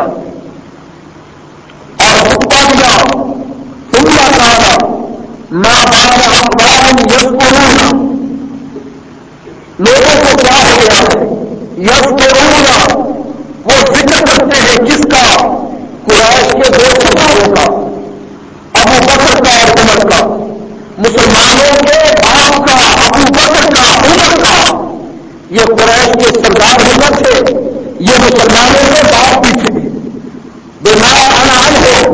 اور خطبہ دیا. ثم قال ما بال اقوام یذکرون، لوگوں کو کیا ہو گیا ہے، یذکرون وہ ذکر کرتے ہیں کس کا، قریش کے دو سرداروں کا، ابو بکر کا اور عمر کا، مسلمانوں کے باپ کا ابو بکر کا عمر کا. یہ قریش کے سردار بھی نہ تھے، یہ مسلمانوں کے باپ بھی تھے. بما انا عنہ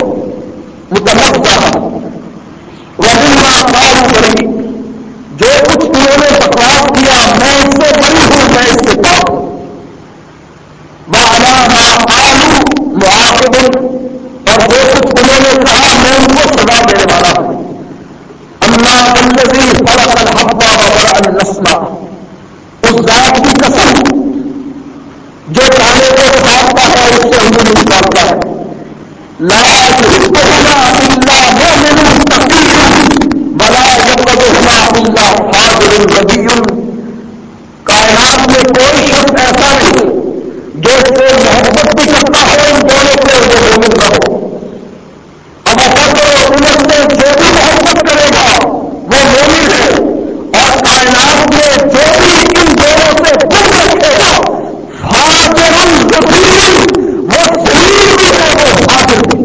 متنفع ومما قالوا بری، جو کچھ انہوں نے بکواس کیا میں اس سے بری ہوں، میں اس سے پاک ہوں. وعلی ما قالوا معاقب، اور جو کچھ انہوں نے کہا میں ان کو سزا دینے والا ہوں. اللہ الذی خلق الحب وبرأ النسمہ، اس ذات کی قسم جو دانے کو کاٹتا ہے اس سے انگلی نکالتا ہے. لا یحبہما الا مؤمن تقی ولا یبغضہما الا فاجر غبی. کائنات میں کوئی شخص ایسا نہیں جو اس سے محبت بھی کرتا ہو ان دونوں سے وہ مومن نہ ہو. اب بکر عمر سے جو بھی محبت کرے گا وہ مومن ہے، اور کائنات میں جو بھی ان دونوں سے بغض رکھے گا فاجر غبی، وہ ذلیل بھی ہے وہ فاجر بھی.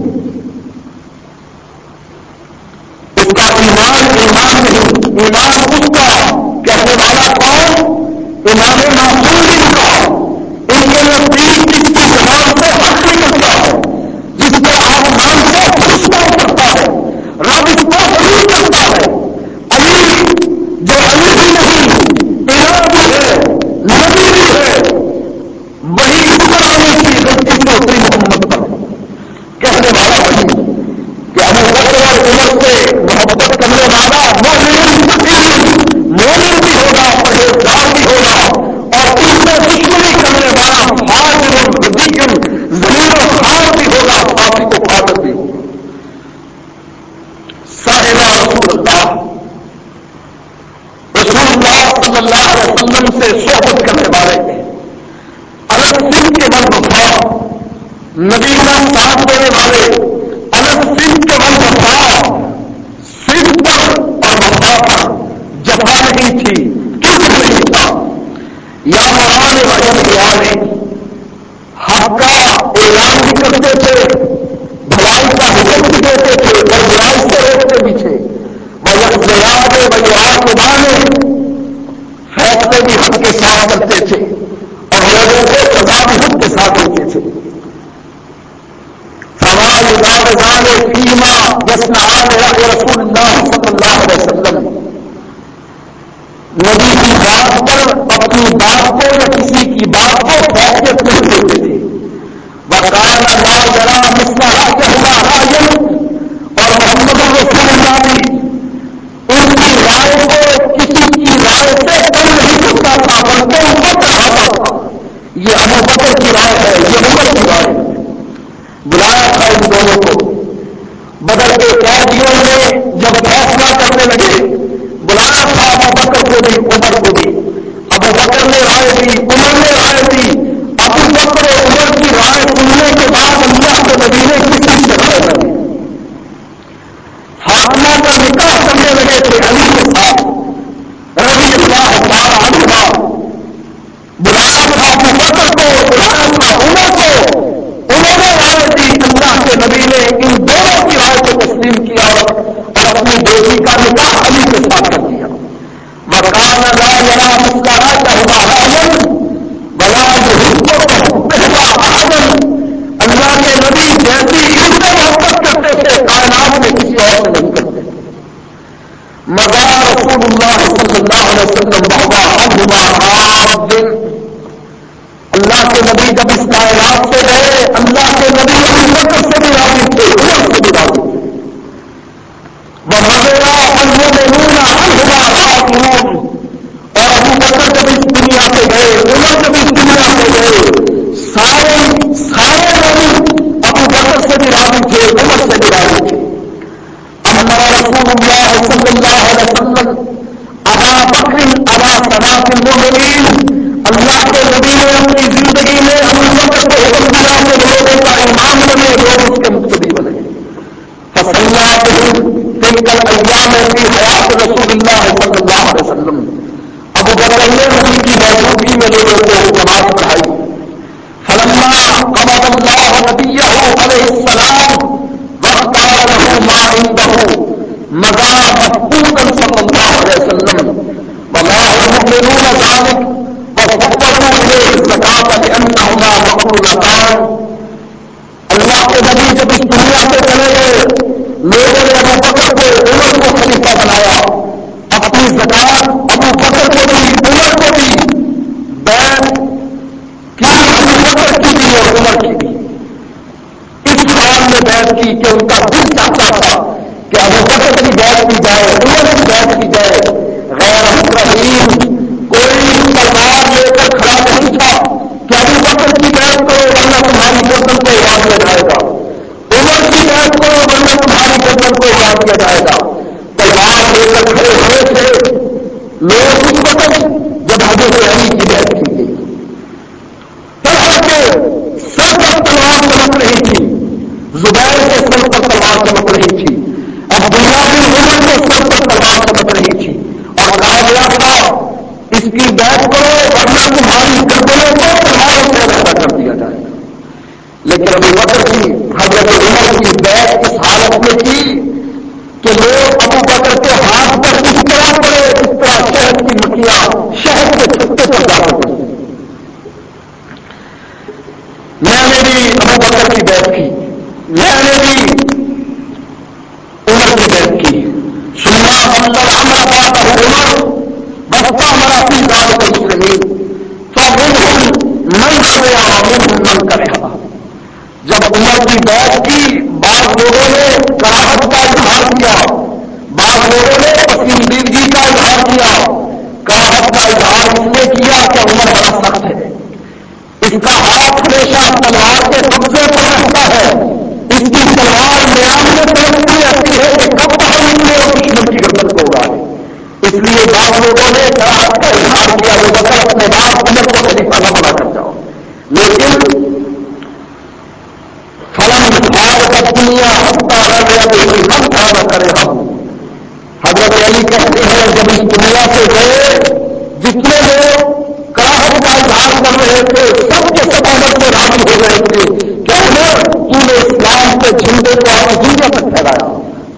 اس کا ایمان ایمان نہیں، ایمان اس کا کہنے والا کون؟ امام معصوم کا. ان کے نزدیک جس کی زبان سے حق نکلتا ہے، جس کے آسمان سے فرشتہ اترتا ہے، رب اس کو وحی کرتا ہے. علی جو علی بھی نہیں الہ بھی ہے نبی بھی ہے، وہی اترانی کی غلطی سے اتری محمد پر. کہنے والا وہی کہ ابو بکر اور عمر سے محبت کرنے والا مومن مومن بھی ہوگا، پرہیزگار بھی ہوگا، اور ان سے دشمنی کرنے والا فاجر غبی ذلیل و خوار بھی ہوگا، فاسق و فاجر بھی ہوگا. صاحب رسول اللہ صلی اللہ علیہ وسلم سے صحبت کرنے والے الگ سن کے من وفا، نبی کا ساتھ دینے والے الگ سن کے من وفا، صرف پر اور وفا پر جفا نہیں تھی، کس نہیں تھا. یا مران وجن بیانے حق کا اعلان بھی کرتے تھے، بھلائی کا حکم بھی دیتے تھے اور برائی سے روکتے بھی تھے. ویاد ویواد ادانے فیصلے بھی حق کے ساتھ کرتے تھے اور لوگوں کو سزا بھی حق کے ساتھ دیتے تھے. سوال داوزان فیما یسنعان رسول اللہ صلی اللہ علیہ وسلم، نبی کی بات پر اپنی بات کو یا کسی کی بات کو فوقیت نہیں دیتے تھے. وکان لا یرا مثل رأیہما رأیا، اور محمد رسول اللہ بھی ان کی رائے کو کسی کی رائے سے کم نہیں کرتا تھا بلکہ ان کو چڑھاتا تھا. یہ ابو بکر کی رائے ہے، یہ عمر کی رائے ہے. بلایا تھا ان دونوں کو. بدر کے قیدیوں نے جب فیصلہ کرنے لگے بلایا تھا ابو بکر کو بھی عمر کو بھی. ابو بکر نے رائے دی، عمر نے رائے دی. ابو بکر اور عمر کی رائے سننے کے بعد اللہ کے نبی نے کسی سے رائے نہ دی. فاطمہ کا نکاح کرنے لگے تھے علی کے ساتھ رضی اللہ تعالی عنہ. بلایا تھا ابو بکر کو، بلایا تھا عمر کو. انہوں نے رائے دی، اللہ کے نبی نے ان دونوں کی رائے کو تسلیم کیا اور اپنی بیٹی کا نکاح علی کے ساتھ کر دیا. وکان لا یرا مثل رأیہما رأیا ولا یحب بہما احدا. اللہ کے نبی جیسی ان سے محبت کرتے تھے کائنات میں کسی اور سے نہیں کرتے. مضى رسول اللہ صلی اللہ علیہ وسلم وهو عنهما راض. اللہ کے نبی جب اس کائنات سے گئے اللہ کے نبی ابو بکر سے بھی راضی تھے، عمر سے بھی راضی تھے. وَمَضَى الْمُؤْمِنُونَ عَنْهُمَا رَاضُونَ. اور ابو بکر جب اس دنیا سے گئے، عمر جب اس دنیا سے گئے، سارے مومن ابو بکر سے بھی راضی تھے، عمر سے بھی راضی تھے. اما رسول اللہ صلی اللہ علیہ وسلم ابا بکر ابا صلاۃ المؤمنین. اللہ کے نبی نے اپنی زندگی میں ابو بکر کو حکم دیا کہ لوگوں کا امام بنے، لوگ اس کے مقتدی بنے. فصلى بهم تلك الايام في حیات رسول اللہ صلی اللہ علیہ وسلم. ابو بکر نے نبی کی موجودگی میں لوگوں کو نماز پڑھائی. فلما قبض الله نبيه عليه السلام واختار له ما عنده مضى مفقودا صلی اللہ علیہ وسلم والله المؤمنون ذلك وفقدوا اليه الزكاة لانهما مقرونتان. اللہ کے نبی جب اس دنیا سے چلے گئے کی کہ ان کا دل چاہتا تھا کہ ابو بکر کی بیعت کی جائے، عمر کی بیعت کی جائے. غیر مکرمین کوئی تلوار لے کر کھڑا نہیں تھا کہ ابو بکر کی بیعت کرو ورنہ تمہاری گردن کو اڑا دیا جائے گا، عمر کی بیعت کرو ورنہ تمہاری گردن کو اڑا دیا جائے گا. تلوار لے کر کھڑے ہوئے تھے لوگ اس وقت جب حضرت علی کی بیعت کی گئی. طلحہ کے سر پر تلوار چمک رہی تھی، زبیر کے سر پر تلوار چمک رہی تھی، عبداللہ بن عمر کے سر پر تلوار چمک رہی تھی، اور کہا گیا تھا اس کی بیعت کرو ورنہ تمہاری گردنوں کو تلواروں سے پیدا کر دیا جائے گا. لیکن ابو بکر کی حضرت عمر کی بیعت اس حالت میں کی کہ لوگ ابو بکر کے ہاتھ پر اس طرح پڑے اس طرح شہد کی مکھیاں شہد کے چھتے پر جا کر پڑی. میں نے بھی ابو بکر کی بیعت کی، میں نے بھی عمر کی بیعت کی. سننا اندر ہمارا بات عمر بستا ہمارا فی ذالک المسلمین فمنہم من شرع ومنہم من کرہ. جب عمر کی بیعت کی بعض لوگوں نے کراہت کا اظہار کیا، بعض لوگوں نے پسندیدگی کا اظہار کیا. کراہت کا اظہار اس نے کیا کہ عمر بڑا سخت ہے، اس کا ہاتھ ہمیشہ تلوار کے قبضے پر رہتا ہے، اس کی تلوار میان میں تڑپتی رہتی ہے کہ کب تک نکلے اور دشمن کی گردن کو اڑائے. اس لیے بعض لوگوں نے کراہت کا اظہار کیا وہ بکر اپنے بعد عمر کو خلیفہ نہ بنا کر جاؤ. لیکن فلم کا دنیا ہفتہ ہم کھا نہ کرے ہم. حضرت علی کہتے ہیں جب اس دنیا سے گئے جتنے لوگ کراہت کا اظہار کر رہے تھے سب کے سب عمر سے راضی ہو گئے تھے کہ عمر تو نے اسلام کے جھنڈے کو آج دنیا تک پھیلایا.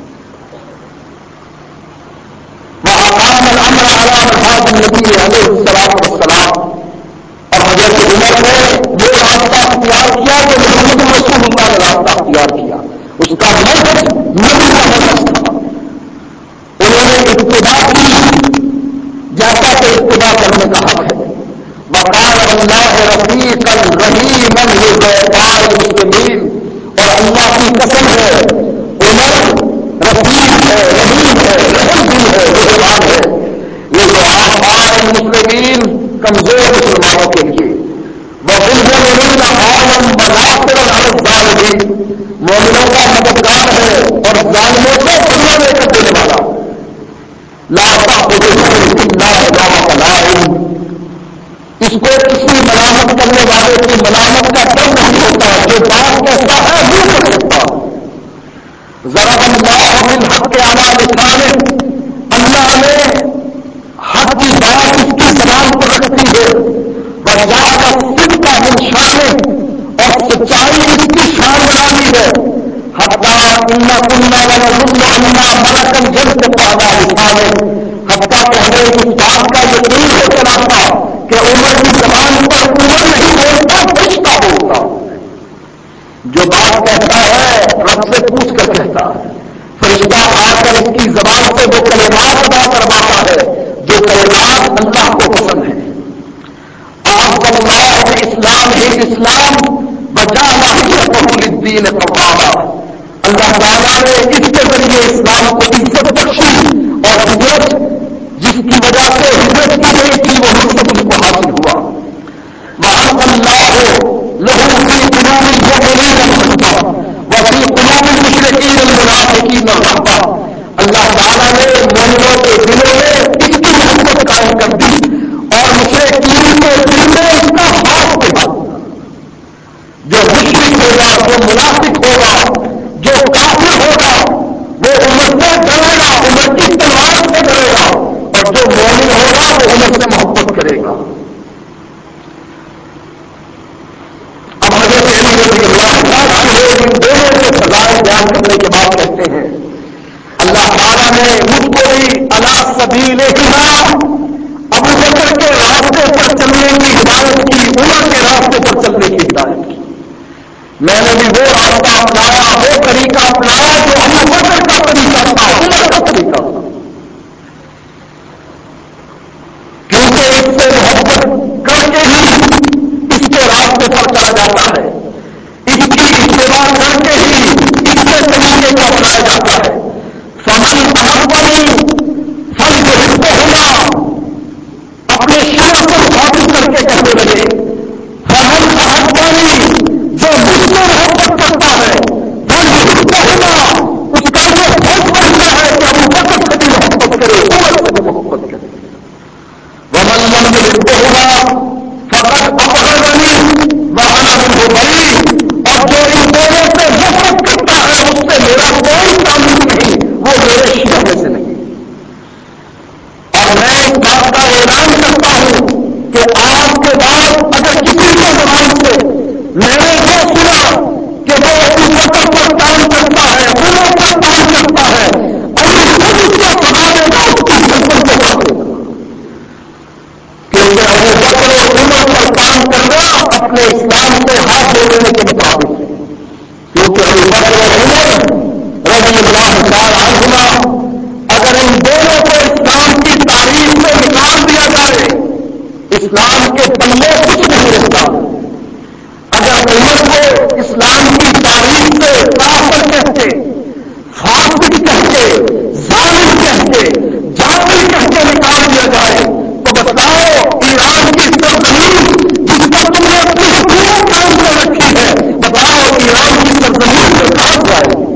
وَأَقَامَ الْأَمْرَ عَلَى مَحَاجِ النَّبِيِّ عَلَيْهِ الصَّلَاةُ وَالسَّلَامُ. اور حضرت عمر نے وہ راستہ اختیار کیا جو محمد رسول اللہ نے راستہ اختیار کیا. اس کا منہج نبی کا منہج تھا. انہوں نے ابتدا کی جیسا کہ ابتدا کرنے کا حق ہے. وقال اللہ رفیقا رحیما للضعفاء المسلمین. اور اللہ کی قسم ہے عمر رفیق ہے، رحیم ہے، رحم دل ہے، مہربان ہے. یہ ضعفاء المسلمین کمزور مسلمانوں کے لیے وَبِالْمُؤْمِنِينَ عَالًا وَنَاصِرًا عَلَى الظَّالِمِينَ مومنوں کا مددگار ہے اور ظالموں سے بدلہ لے کر دینے والا. لا تأخذه بالله لومة لائم. اس کو کسی ملامت کرنے والے کی ملامت کا ڈر نہیں ہوتا. جو بات کہتا ہے وہ کر سکتا. ضرب اللہ بالحق علی لسانه. اللہ نے حق کی بات اس کی زبان پر رکھتی ہے. وجعل الصدق من شانه. اور سچائی اس کی شان بنا دی ہے. حتی ان كنا لنظن ان ملكا ينطق على لسانه. حتی کہ ہمیں اس بات کا یقین ہو چلا تھا کہ عمر کی زبان پر عمر نہیں بولتا فرشتہ بولتا. جو بات کہتا ہے رب سے پوچھ کر کہتا ہے. فرشتہ آ کر اس کی زبان سے وہ کلمات ادا کرواتا ہے جو کلمات اللہ کو پسند ہے. آپ اللہ اسلام ہی اسلام بجعل حجته للدین قواما. اللہ تعالیٰ نے اس کے ذریعے اسلام کو عزت بخشی اور ہجرت جس کی وجہ سے ہجرت کی گئی تھی وہ مقصد اس کو حاصل ہوا. وَأَلْقَى اللَّهُ لَهُ فِي قُلُوبِ الْمُؤْمِنِينَ الرَّحْمَةَ وَفِي قُلُوبِ الْمُشْرِكِينَ الْمُنَافِقِينَ الرَّحْمَةَ. اللہ تعالیٰ نے مومنوں کے دلوں میں اس کی محبت قائم کر دی اور مشرکین کے دل میں اس کا خوف پیدا ہوا. جو مشرک ہوگا، جو منافق ہوگا، جو کافر ہوگا وہ عمر سے ڈرے گا، عمر کی تلوار سے ڈرے گا. اور جو مومن ہوگا وہ عمر سے محبت کرے گا. اب حضرت علی رضی اللہ عنہ ان دونوں کے سزائے بیان کرنے کے بعد کہتے ہیں اللہ تعالیٰ نے مجھ کو بھی علی سبیلہما ابو بکر کے راستے پر چلنے کی ہدایت کی، عمر کے راستے پر چلنے کی ہدایت کی. میں نے بھی وہ راستہ اپنایا، وہ طریقہ اپنایا جو ابو بکر کا طریقہ تھا، عمر کا طریقہ تھا. کیونکہ اس سے محبت کر کے ہی اس کے راستے پر چلا جاتا ہے، اس کی اتباع کر کے ہی اس سے میں نے یہ سنا کہ وہ ابو بکر پر کام کرتا ہے، عمر پر کام کرتا ہے، ابھی خود اس کو سنانے گا اس کی گردن کو کاٹے گا، کیونکہ ابو بکر اور عمر پر کام کرنا اپنے اسلام سے ہاتھ دھونے کے مطابق ہے، کیونکہ ابو بکر اور عمر رضی اللہ تعالی عنہما اگر ان دونوں کو اسلام کی تاریخ سے نکال دیا جائے اسلام کے پلے کچھ نہیں رہتا، اگر عمر کو اسلام کی تاریخ سے کافر کہہ کے، فاسق کہہ کے، ظالم کہہ کے، جابر کہہ کے نکال دیا جائے تو بتاؤ ایران کی سرزمین جس پر تم نے اپنی حکومت قائم کر رکھی ہے، بتاؤ ایران کی سرزمین سے کہاں جائے گی؟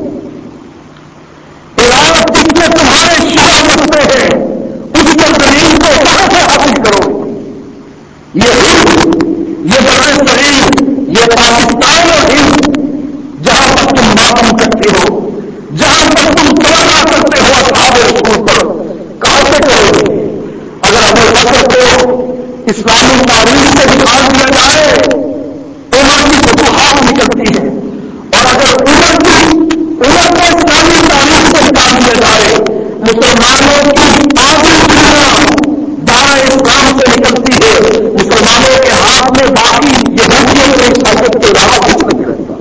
ایران جس میں تمہارے شیعہ بستے ہیں اس سرزمین کو کہاں سے حاصل کرو گے؟ یہ ہند، یہ بر صغیر، یہ پاکستان اور ہند جہاں تک تم ماتم کرتے ہو، جہاں تک تم توجہ کرتے ہو اصحاب رسول پر، کہاں سے کرو گے؟ اگر ابو بکر کو اسلامی تاریخ سے نکال دیا جائے عمر کی فتوحات نکلتی ہے، اور اگر عمر کو اسلامی تاریخ سے نکال دیا جائے مسلمانوں کی آدھی دنیا دار اسلام سے نکلتی ہے، مسلمانوں کے ہاتھ میں باقی یہودیوں کے حفاظت کے علاوہ کچھ نہیں رہتا۔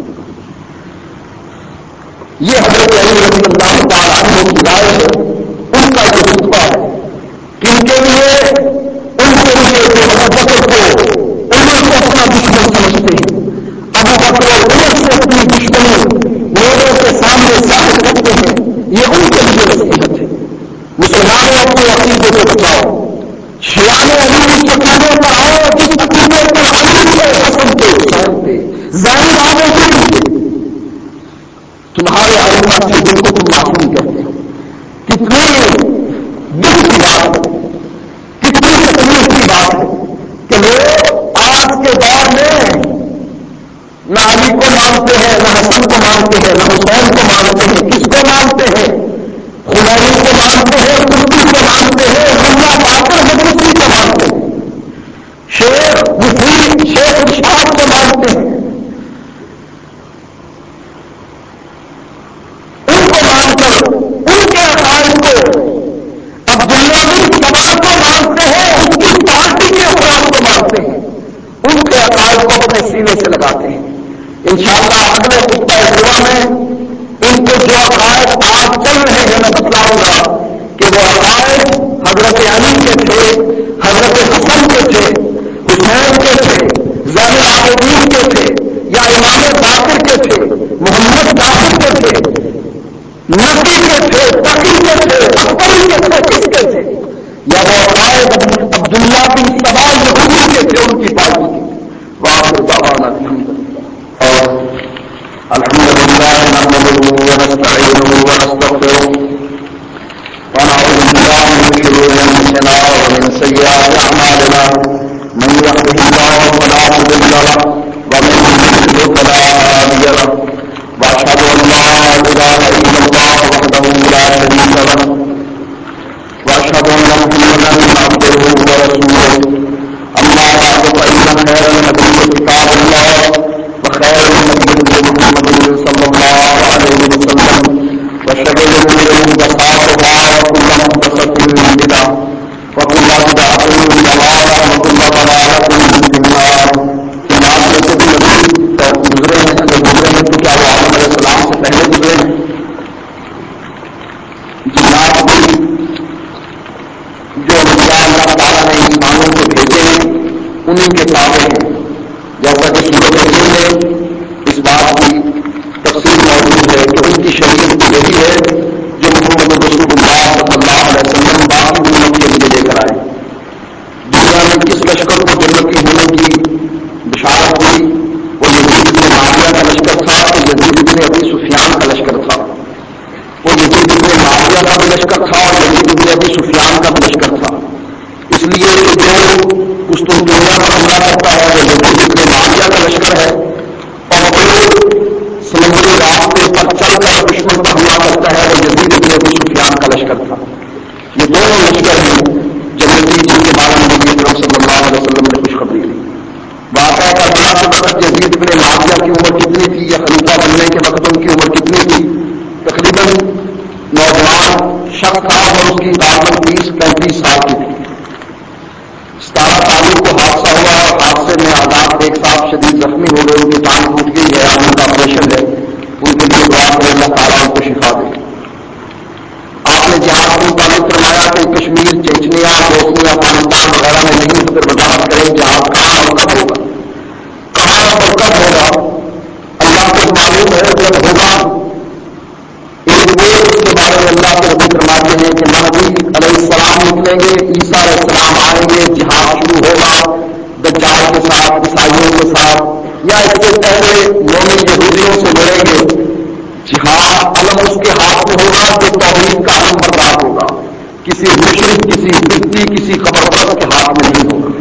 یہ حضرت علی رضی اللہ تعالیٰ عنہ کی رائے ہے، ان کا یہ رتبہ ہے، کن کے لیے؟ ان کے لیے جو ابو بکر کو عمر کو اپنا دشمن سمجھتے ہیں، ابو بکر اور عمر سے اپنی دشمنی لوگوں کے سامنے ظاہر کرتے ہیں، یہ ان کے لیے نصیحت ہے۔ مسلمانوں اپنے عقیدے سے بچاؤ، شیعہ علی اس عقیدے پر آؤ جس عقیدے پر علی تھے، حسن تھے، حسین تھے، زین العابدین تھے، تمہارے ائمہ تھے جن کو تم معصوم کہتے ہو۔ کتنی دکھ کی بات ہے، کتنی تکلیف کی بات ہے کہ لوگ آج کے دور میں نہ علی کو مانتے ہیں، نہ حسن کو مانتے ہیں، نہ حسین کو مانتے ہیں، کس کو مانتے ہیں؟ خمینی کو مانتے ہیں، ترکی کو مانتے ہیں، ملا باقر مدرسی کو مانتے ہیں، شیخ مفید، شیخ ارشاد کو مانتے ہیں، ان کو مان کر ان کے عقائد کو عبداللہ بن سبا کو مانتے ہیں، ان کی پارٹی کے افراد کو مانتے ہیں، ان کے عقائد کو اپنے سینے سے لگاتے ہیں۔ انشاءاللہ اگلے خطبہ جمعہ میں ان کے جو عقائد آج چل رہے ہیں میں بتلاؤں گا کہ وہ عقائد حضرت علی کے تھے، حضرت حسن کے تھے، حسین کے تھے، زین العابدین کے تھے، یا امام باقر کے تھے، محمد باقر کے تھے، نبی کے تھے، تقی کے تھے، اکبری کے تھے، کس کے تھے؟ یا وہ عقائد عبداللہ بن سبا یہودی کے تھے، ان کی پارٹی کے تھے۔ وآخر دعوانا الحمد لله نحمده ونستعينه ونستغفره ونعوذ بالله من شرور انفسنا ومن سيئات اعمالنا من يهده الله فلا مضل له ومن يضلل فلا هادي له واشهد ان لا اله الا الله وحده لا شريك له واشهد ان محمدا عبده ورسوله اما بعد فان خير الحديث كتاب الله وخير الهدي محمد صلى الله عليه وسلم وشر الامور محدثاتها وكل محدثة بدعة وكل بدعة ضلالة وكل ضلالة في النار۔ جناب جیسے بھی نبی گزرے ہیں، اگر گزرے ہیں تو کیا وہ آدم علیہ السلام سے پہلے گزرے ہیں؟ جناب بھی جو انبیاء اللہ تعالیٰ نے انسانوں کو بھیجے ہیں انہیں کے تابع ہیں، جیسا کہ سورۃ الجن میں اس بات کی تفصیل موجود ہے کہ ان کی شریعت بھی یہی ہے جو محمد رسول اللہ صلی اللہ علیہ وسلم باقی امت کے لیے لے کر آئے۔ دنیا میں کس لشکر کو جنتی ہونے کی بشارت ہوئی؟ وہ یزید بن معاویہ کا لشکر تھا، تو یزید بن ابی سفیان کا لشکر تھا۔ وہ یزید بن معاویہ کا بھی لشکر تھا اور یزید بن ابی سفیان کا بھی لشکر تھا، اس لیے کہ جو قسطنطنیہ پر حملہ کرتا ہے وہ کے وقت یزید بن معاویہ کی عمر کتنی تھی یا خلیفہ بننے کے وقت ان کی عمر کتنی تھی؟ تقریباً نوجوان شخص تھا اور اس کی تعداد 30-35 سال کی تھی۔ 17 تاریخ کو حادثہ ہوا اور حادثے میں آزاد ایک صاحب شدید زخمی ہو گئے، ان کی ٹانگ ٹوٹ گئی ہے، ان کا آپریشن ہے، ان کے لیے دعا کرے اللہ تعالیٰ ان کو شفا دے۔ آپ نے جہاد کو متعلق فرمایا کہ کشمیر، چچنیا، بوسنیا، افغانستان وغیرہ میں نہیں، تو پھر وضاحت کریں جہاد کہاں اور کب ہوگا، کہاں اور کب ہوگا؟ اللہ کو معلوم ہے جب ہوگا۔ ایک وہ اس کے بارے میں اللہ کے نبی فرماتے ہیں کہ مہدی علیہ السلام نکلیں گے، عیسیٰ علیہ السلام آئیں گے، جہاد شروع ہوگا دجال کے ساتھ، عیسائیوں کے ساتھ، یا اس سے پہلے مومن یہودیوں سے لڑیں گے۔ جہاد علم اس کے ہاتھ میں ہوگا جو توحید کا علم بردار ہوگا، کسی مشرک، کسی بدعتی، کسی خبردار کے ہاتھ میں نہیں ہوگا۔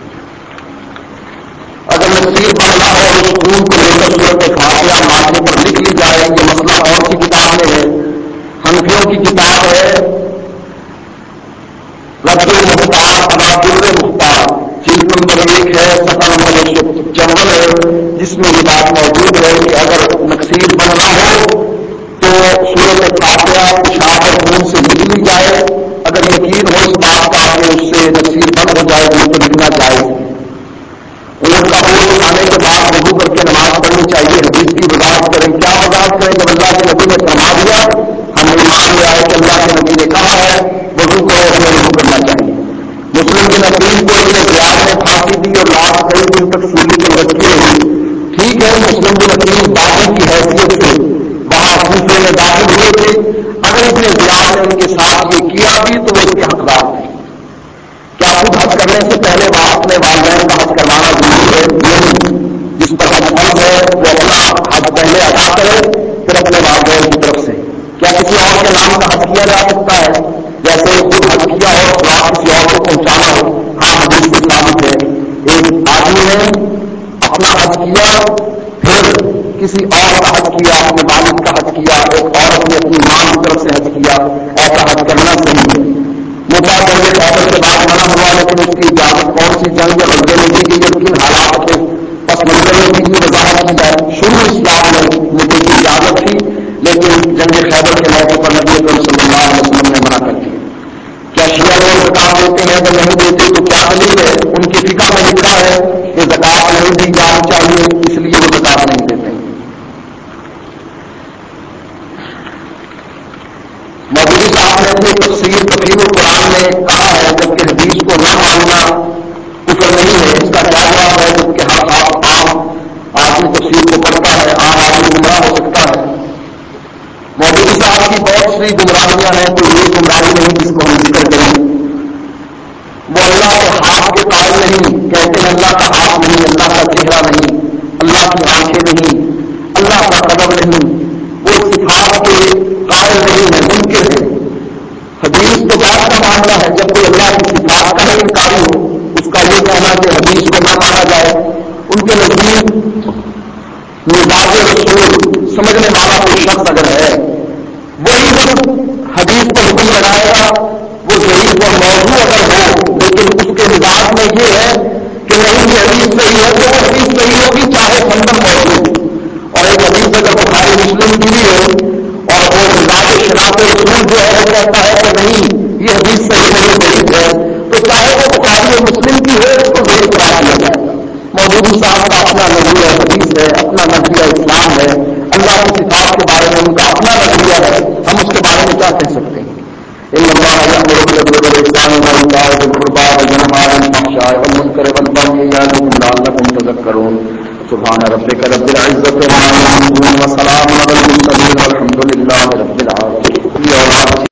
اگر نصیر بننا ہے اور اس خون کو لے کر صورت فاتحہ ماتھے پر لکھ لی جائے، یہ مسئلہ کون سی کتاب میں ہے؟ حنفیوں کی کتاب ہے رد المختار علی در مختار، جلد نمبر 1 ہے، صفحہ نمبر 155 ہے، جس میں یہ بات موجود ہے کہ اگر نصیر بننا ہو تو صورت فاتحہ پیشاب اور خون سے لکھ لی جائے، اگر یقین ہو اس بات کا کہ اس سے نصیر بند ہو جائے گی تو لکھنا جائز ہے۔ اونٹ کا گوشت کھانے کے بعد وضو کر کے نماز پڑھنی چاہیے، حدیث کی وضاحت کریں۔ کیا وضاحت کریں؟ جب اللہ کے نبی نے فرما دیا ہم ایمان لے آئے کہ اللہ کے نبی نے کہا ہے وضو کرو، ہمیں وضو کرنا چاہیے۔ مسلم بن عقیل کو ابن زیاد نے پھانسی دی اور لاکھ کئی دن تک سولی پر رکھی رہی۔ ٹھیک ہے، مسلم بن عقیل باغی کی حیثیت سے وہاں کوفے میں داخل ہوئے تھے، اگر ابن زیاد نے ان کے ساتھ یہ کیا بھی تو وہ اس کے حقدار تھے۔ کیا خود حج کرنے سے پہلے وہ اپنے والدین کا حج کروانا ضروری ہے؟ نہیں، جس پر حج فرض ہے وہ اپنا حج پہلے ادا کرے پھر اپنے والدین کی طرف سے۔ کیا کسی اور کے نام کا حج کیا جا سکتا ہے؟ جیسے خود حج کیا اور سواب کسی اور کو پہنچانا ہو؟ ہاں، حدیث سے ثابت ہے، ایک آدمی نے اپنا حج کیا پھر کسی اور کا حج کیا، اپنے والد کا حج کیا، ایک عورت نے اپنی ماں کی طرف سے حج کیا، ایسا حج کرنا صحیح ہے۔ موقع جنگ خیبر کے بعد منع ہوا، لیکن اس کی اجازت کون سی جنگ یا غزوے میں دی گئی اور کن حالات کے پس منظر میں دی گئی وضاحت کی جائے۔ شروع اسلام میں مدعے کی اجازت تھی، لیکن جنگ خیبر کے موقع پر نبی اکرم صلی اللہ علیہ وسلم نے منع کر دیا۔ کیا شیعہ لوگ زکات دیتے ہیں جب نہیں دیتے تو کیا دلیل ہے؟ ان کی فقہ میں لکھا ہے کہ زکات نہیں دی جانی چاہیے، اس لیے وہ زکات نہیں دیتے۔ مولوی صاحب نے اپنی تفسیر تفسیر القرآن میں کہا ہے جبکہ حدیث کو نہ ماننا کفر نہیں ہے، اس کا کیا جواب ہے؟ جبکہ ہر عام آدمی تفسیر کو پڑھتا ہے، عام آدمی گمراہ ہو سکتا ہے۔ مولوی صاحب کی بہت سی گمراہیاں ہیں، کوئی یہ گمراہی نہیں جس کو ہم ذکر کریں۔ وہ اللہ کے ہاتھ کے قائل نہیں، کہتے ہیں اللہ کا ہاتھ نہیں، اللہ کا چہرہ نہیں، اللہ کی آنکھیں نہیں، اللہ کا قدم نہیں، وہ صفات کے قائل نہیں ہے، منکر ہے۔ حدیث تو بات کا معاملہ ہے، جب کوئی اللہ کی صفات کا ہی انکاری ہو، اس کا یہ کہنا کہ حدیث کو نہ مانا جائے، ان کے نزدیک مزاج رسول سمجھنے والا کوئی شخص اگر ہے وہی حدیث پر حکم لگائے گا، وہ ضعیف اور موضوع اگر ہو لیکن اس کے مزاج میں یہ ہے کہ نہیں یہ حدیث صحیح ہے تو وہ حدیث صحیح ہوگی چاہے سندن موضوع ہو۔ اور ایک حدیث اگر بخاری مسلم کی بھی ہو اور وہ مزاج شناخت رسول جو ہے وہ کہتا ہے کہ نہیں یہ حدیث صحیح نہیں ضعیف ہے، تو چاہے وہ بخاری اور مسلم کی ہو اس کو ضعیف قرار دیا جائے گا۔ مولوی صاحب کا اپنا نظریہ حدیث ہے، اپنا نظریہ اسلام ہے، اللہ کی صفات کے بارے میں ان کا اپنا نظریہ ہے، ہم اس کے بارے میں کیا کہہ سکتے ہیں؟ اللہ یأمر بالعدل والإحسان وإيتاء ذي القربى وينهى عن الفحشاء والمنكر والبغي يعظكم لعلكم تذكرون۔ سبحان ربك رب العزة عما يصفون وسلام على المرسلين والحمد لله رب العالمين۔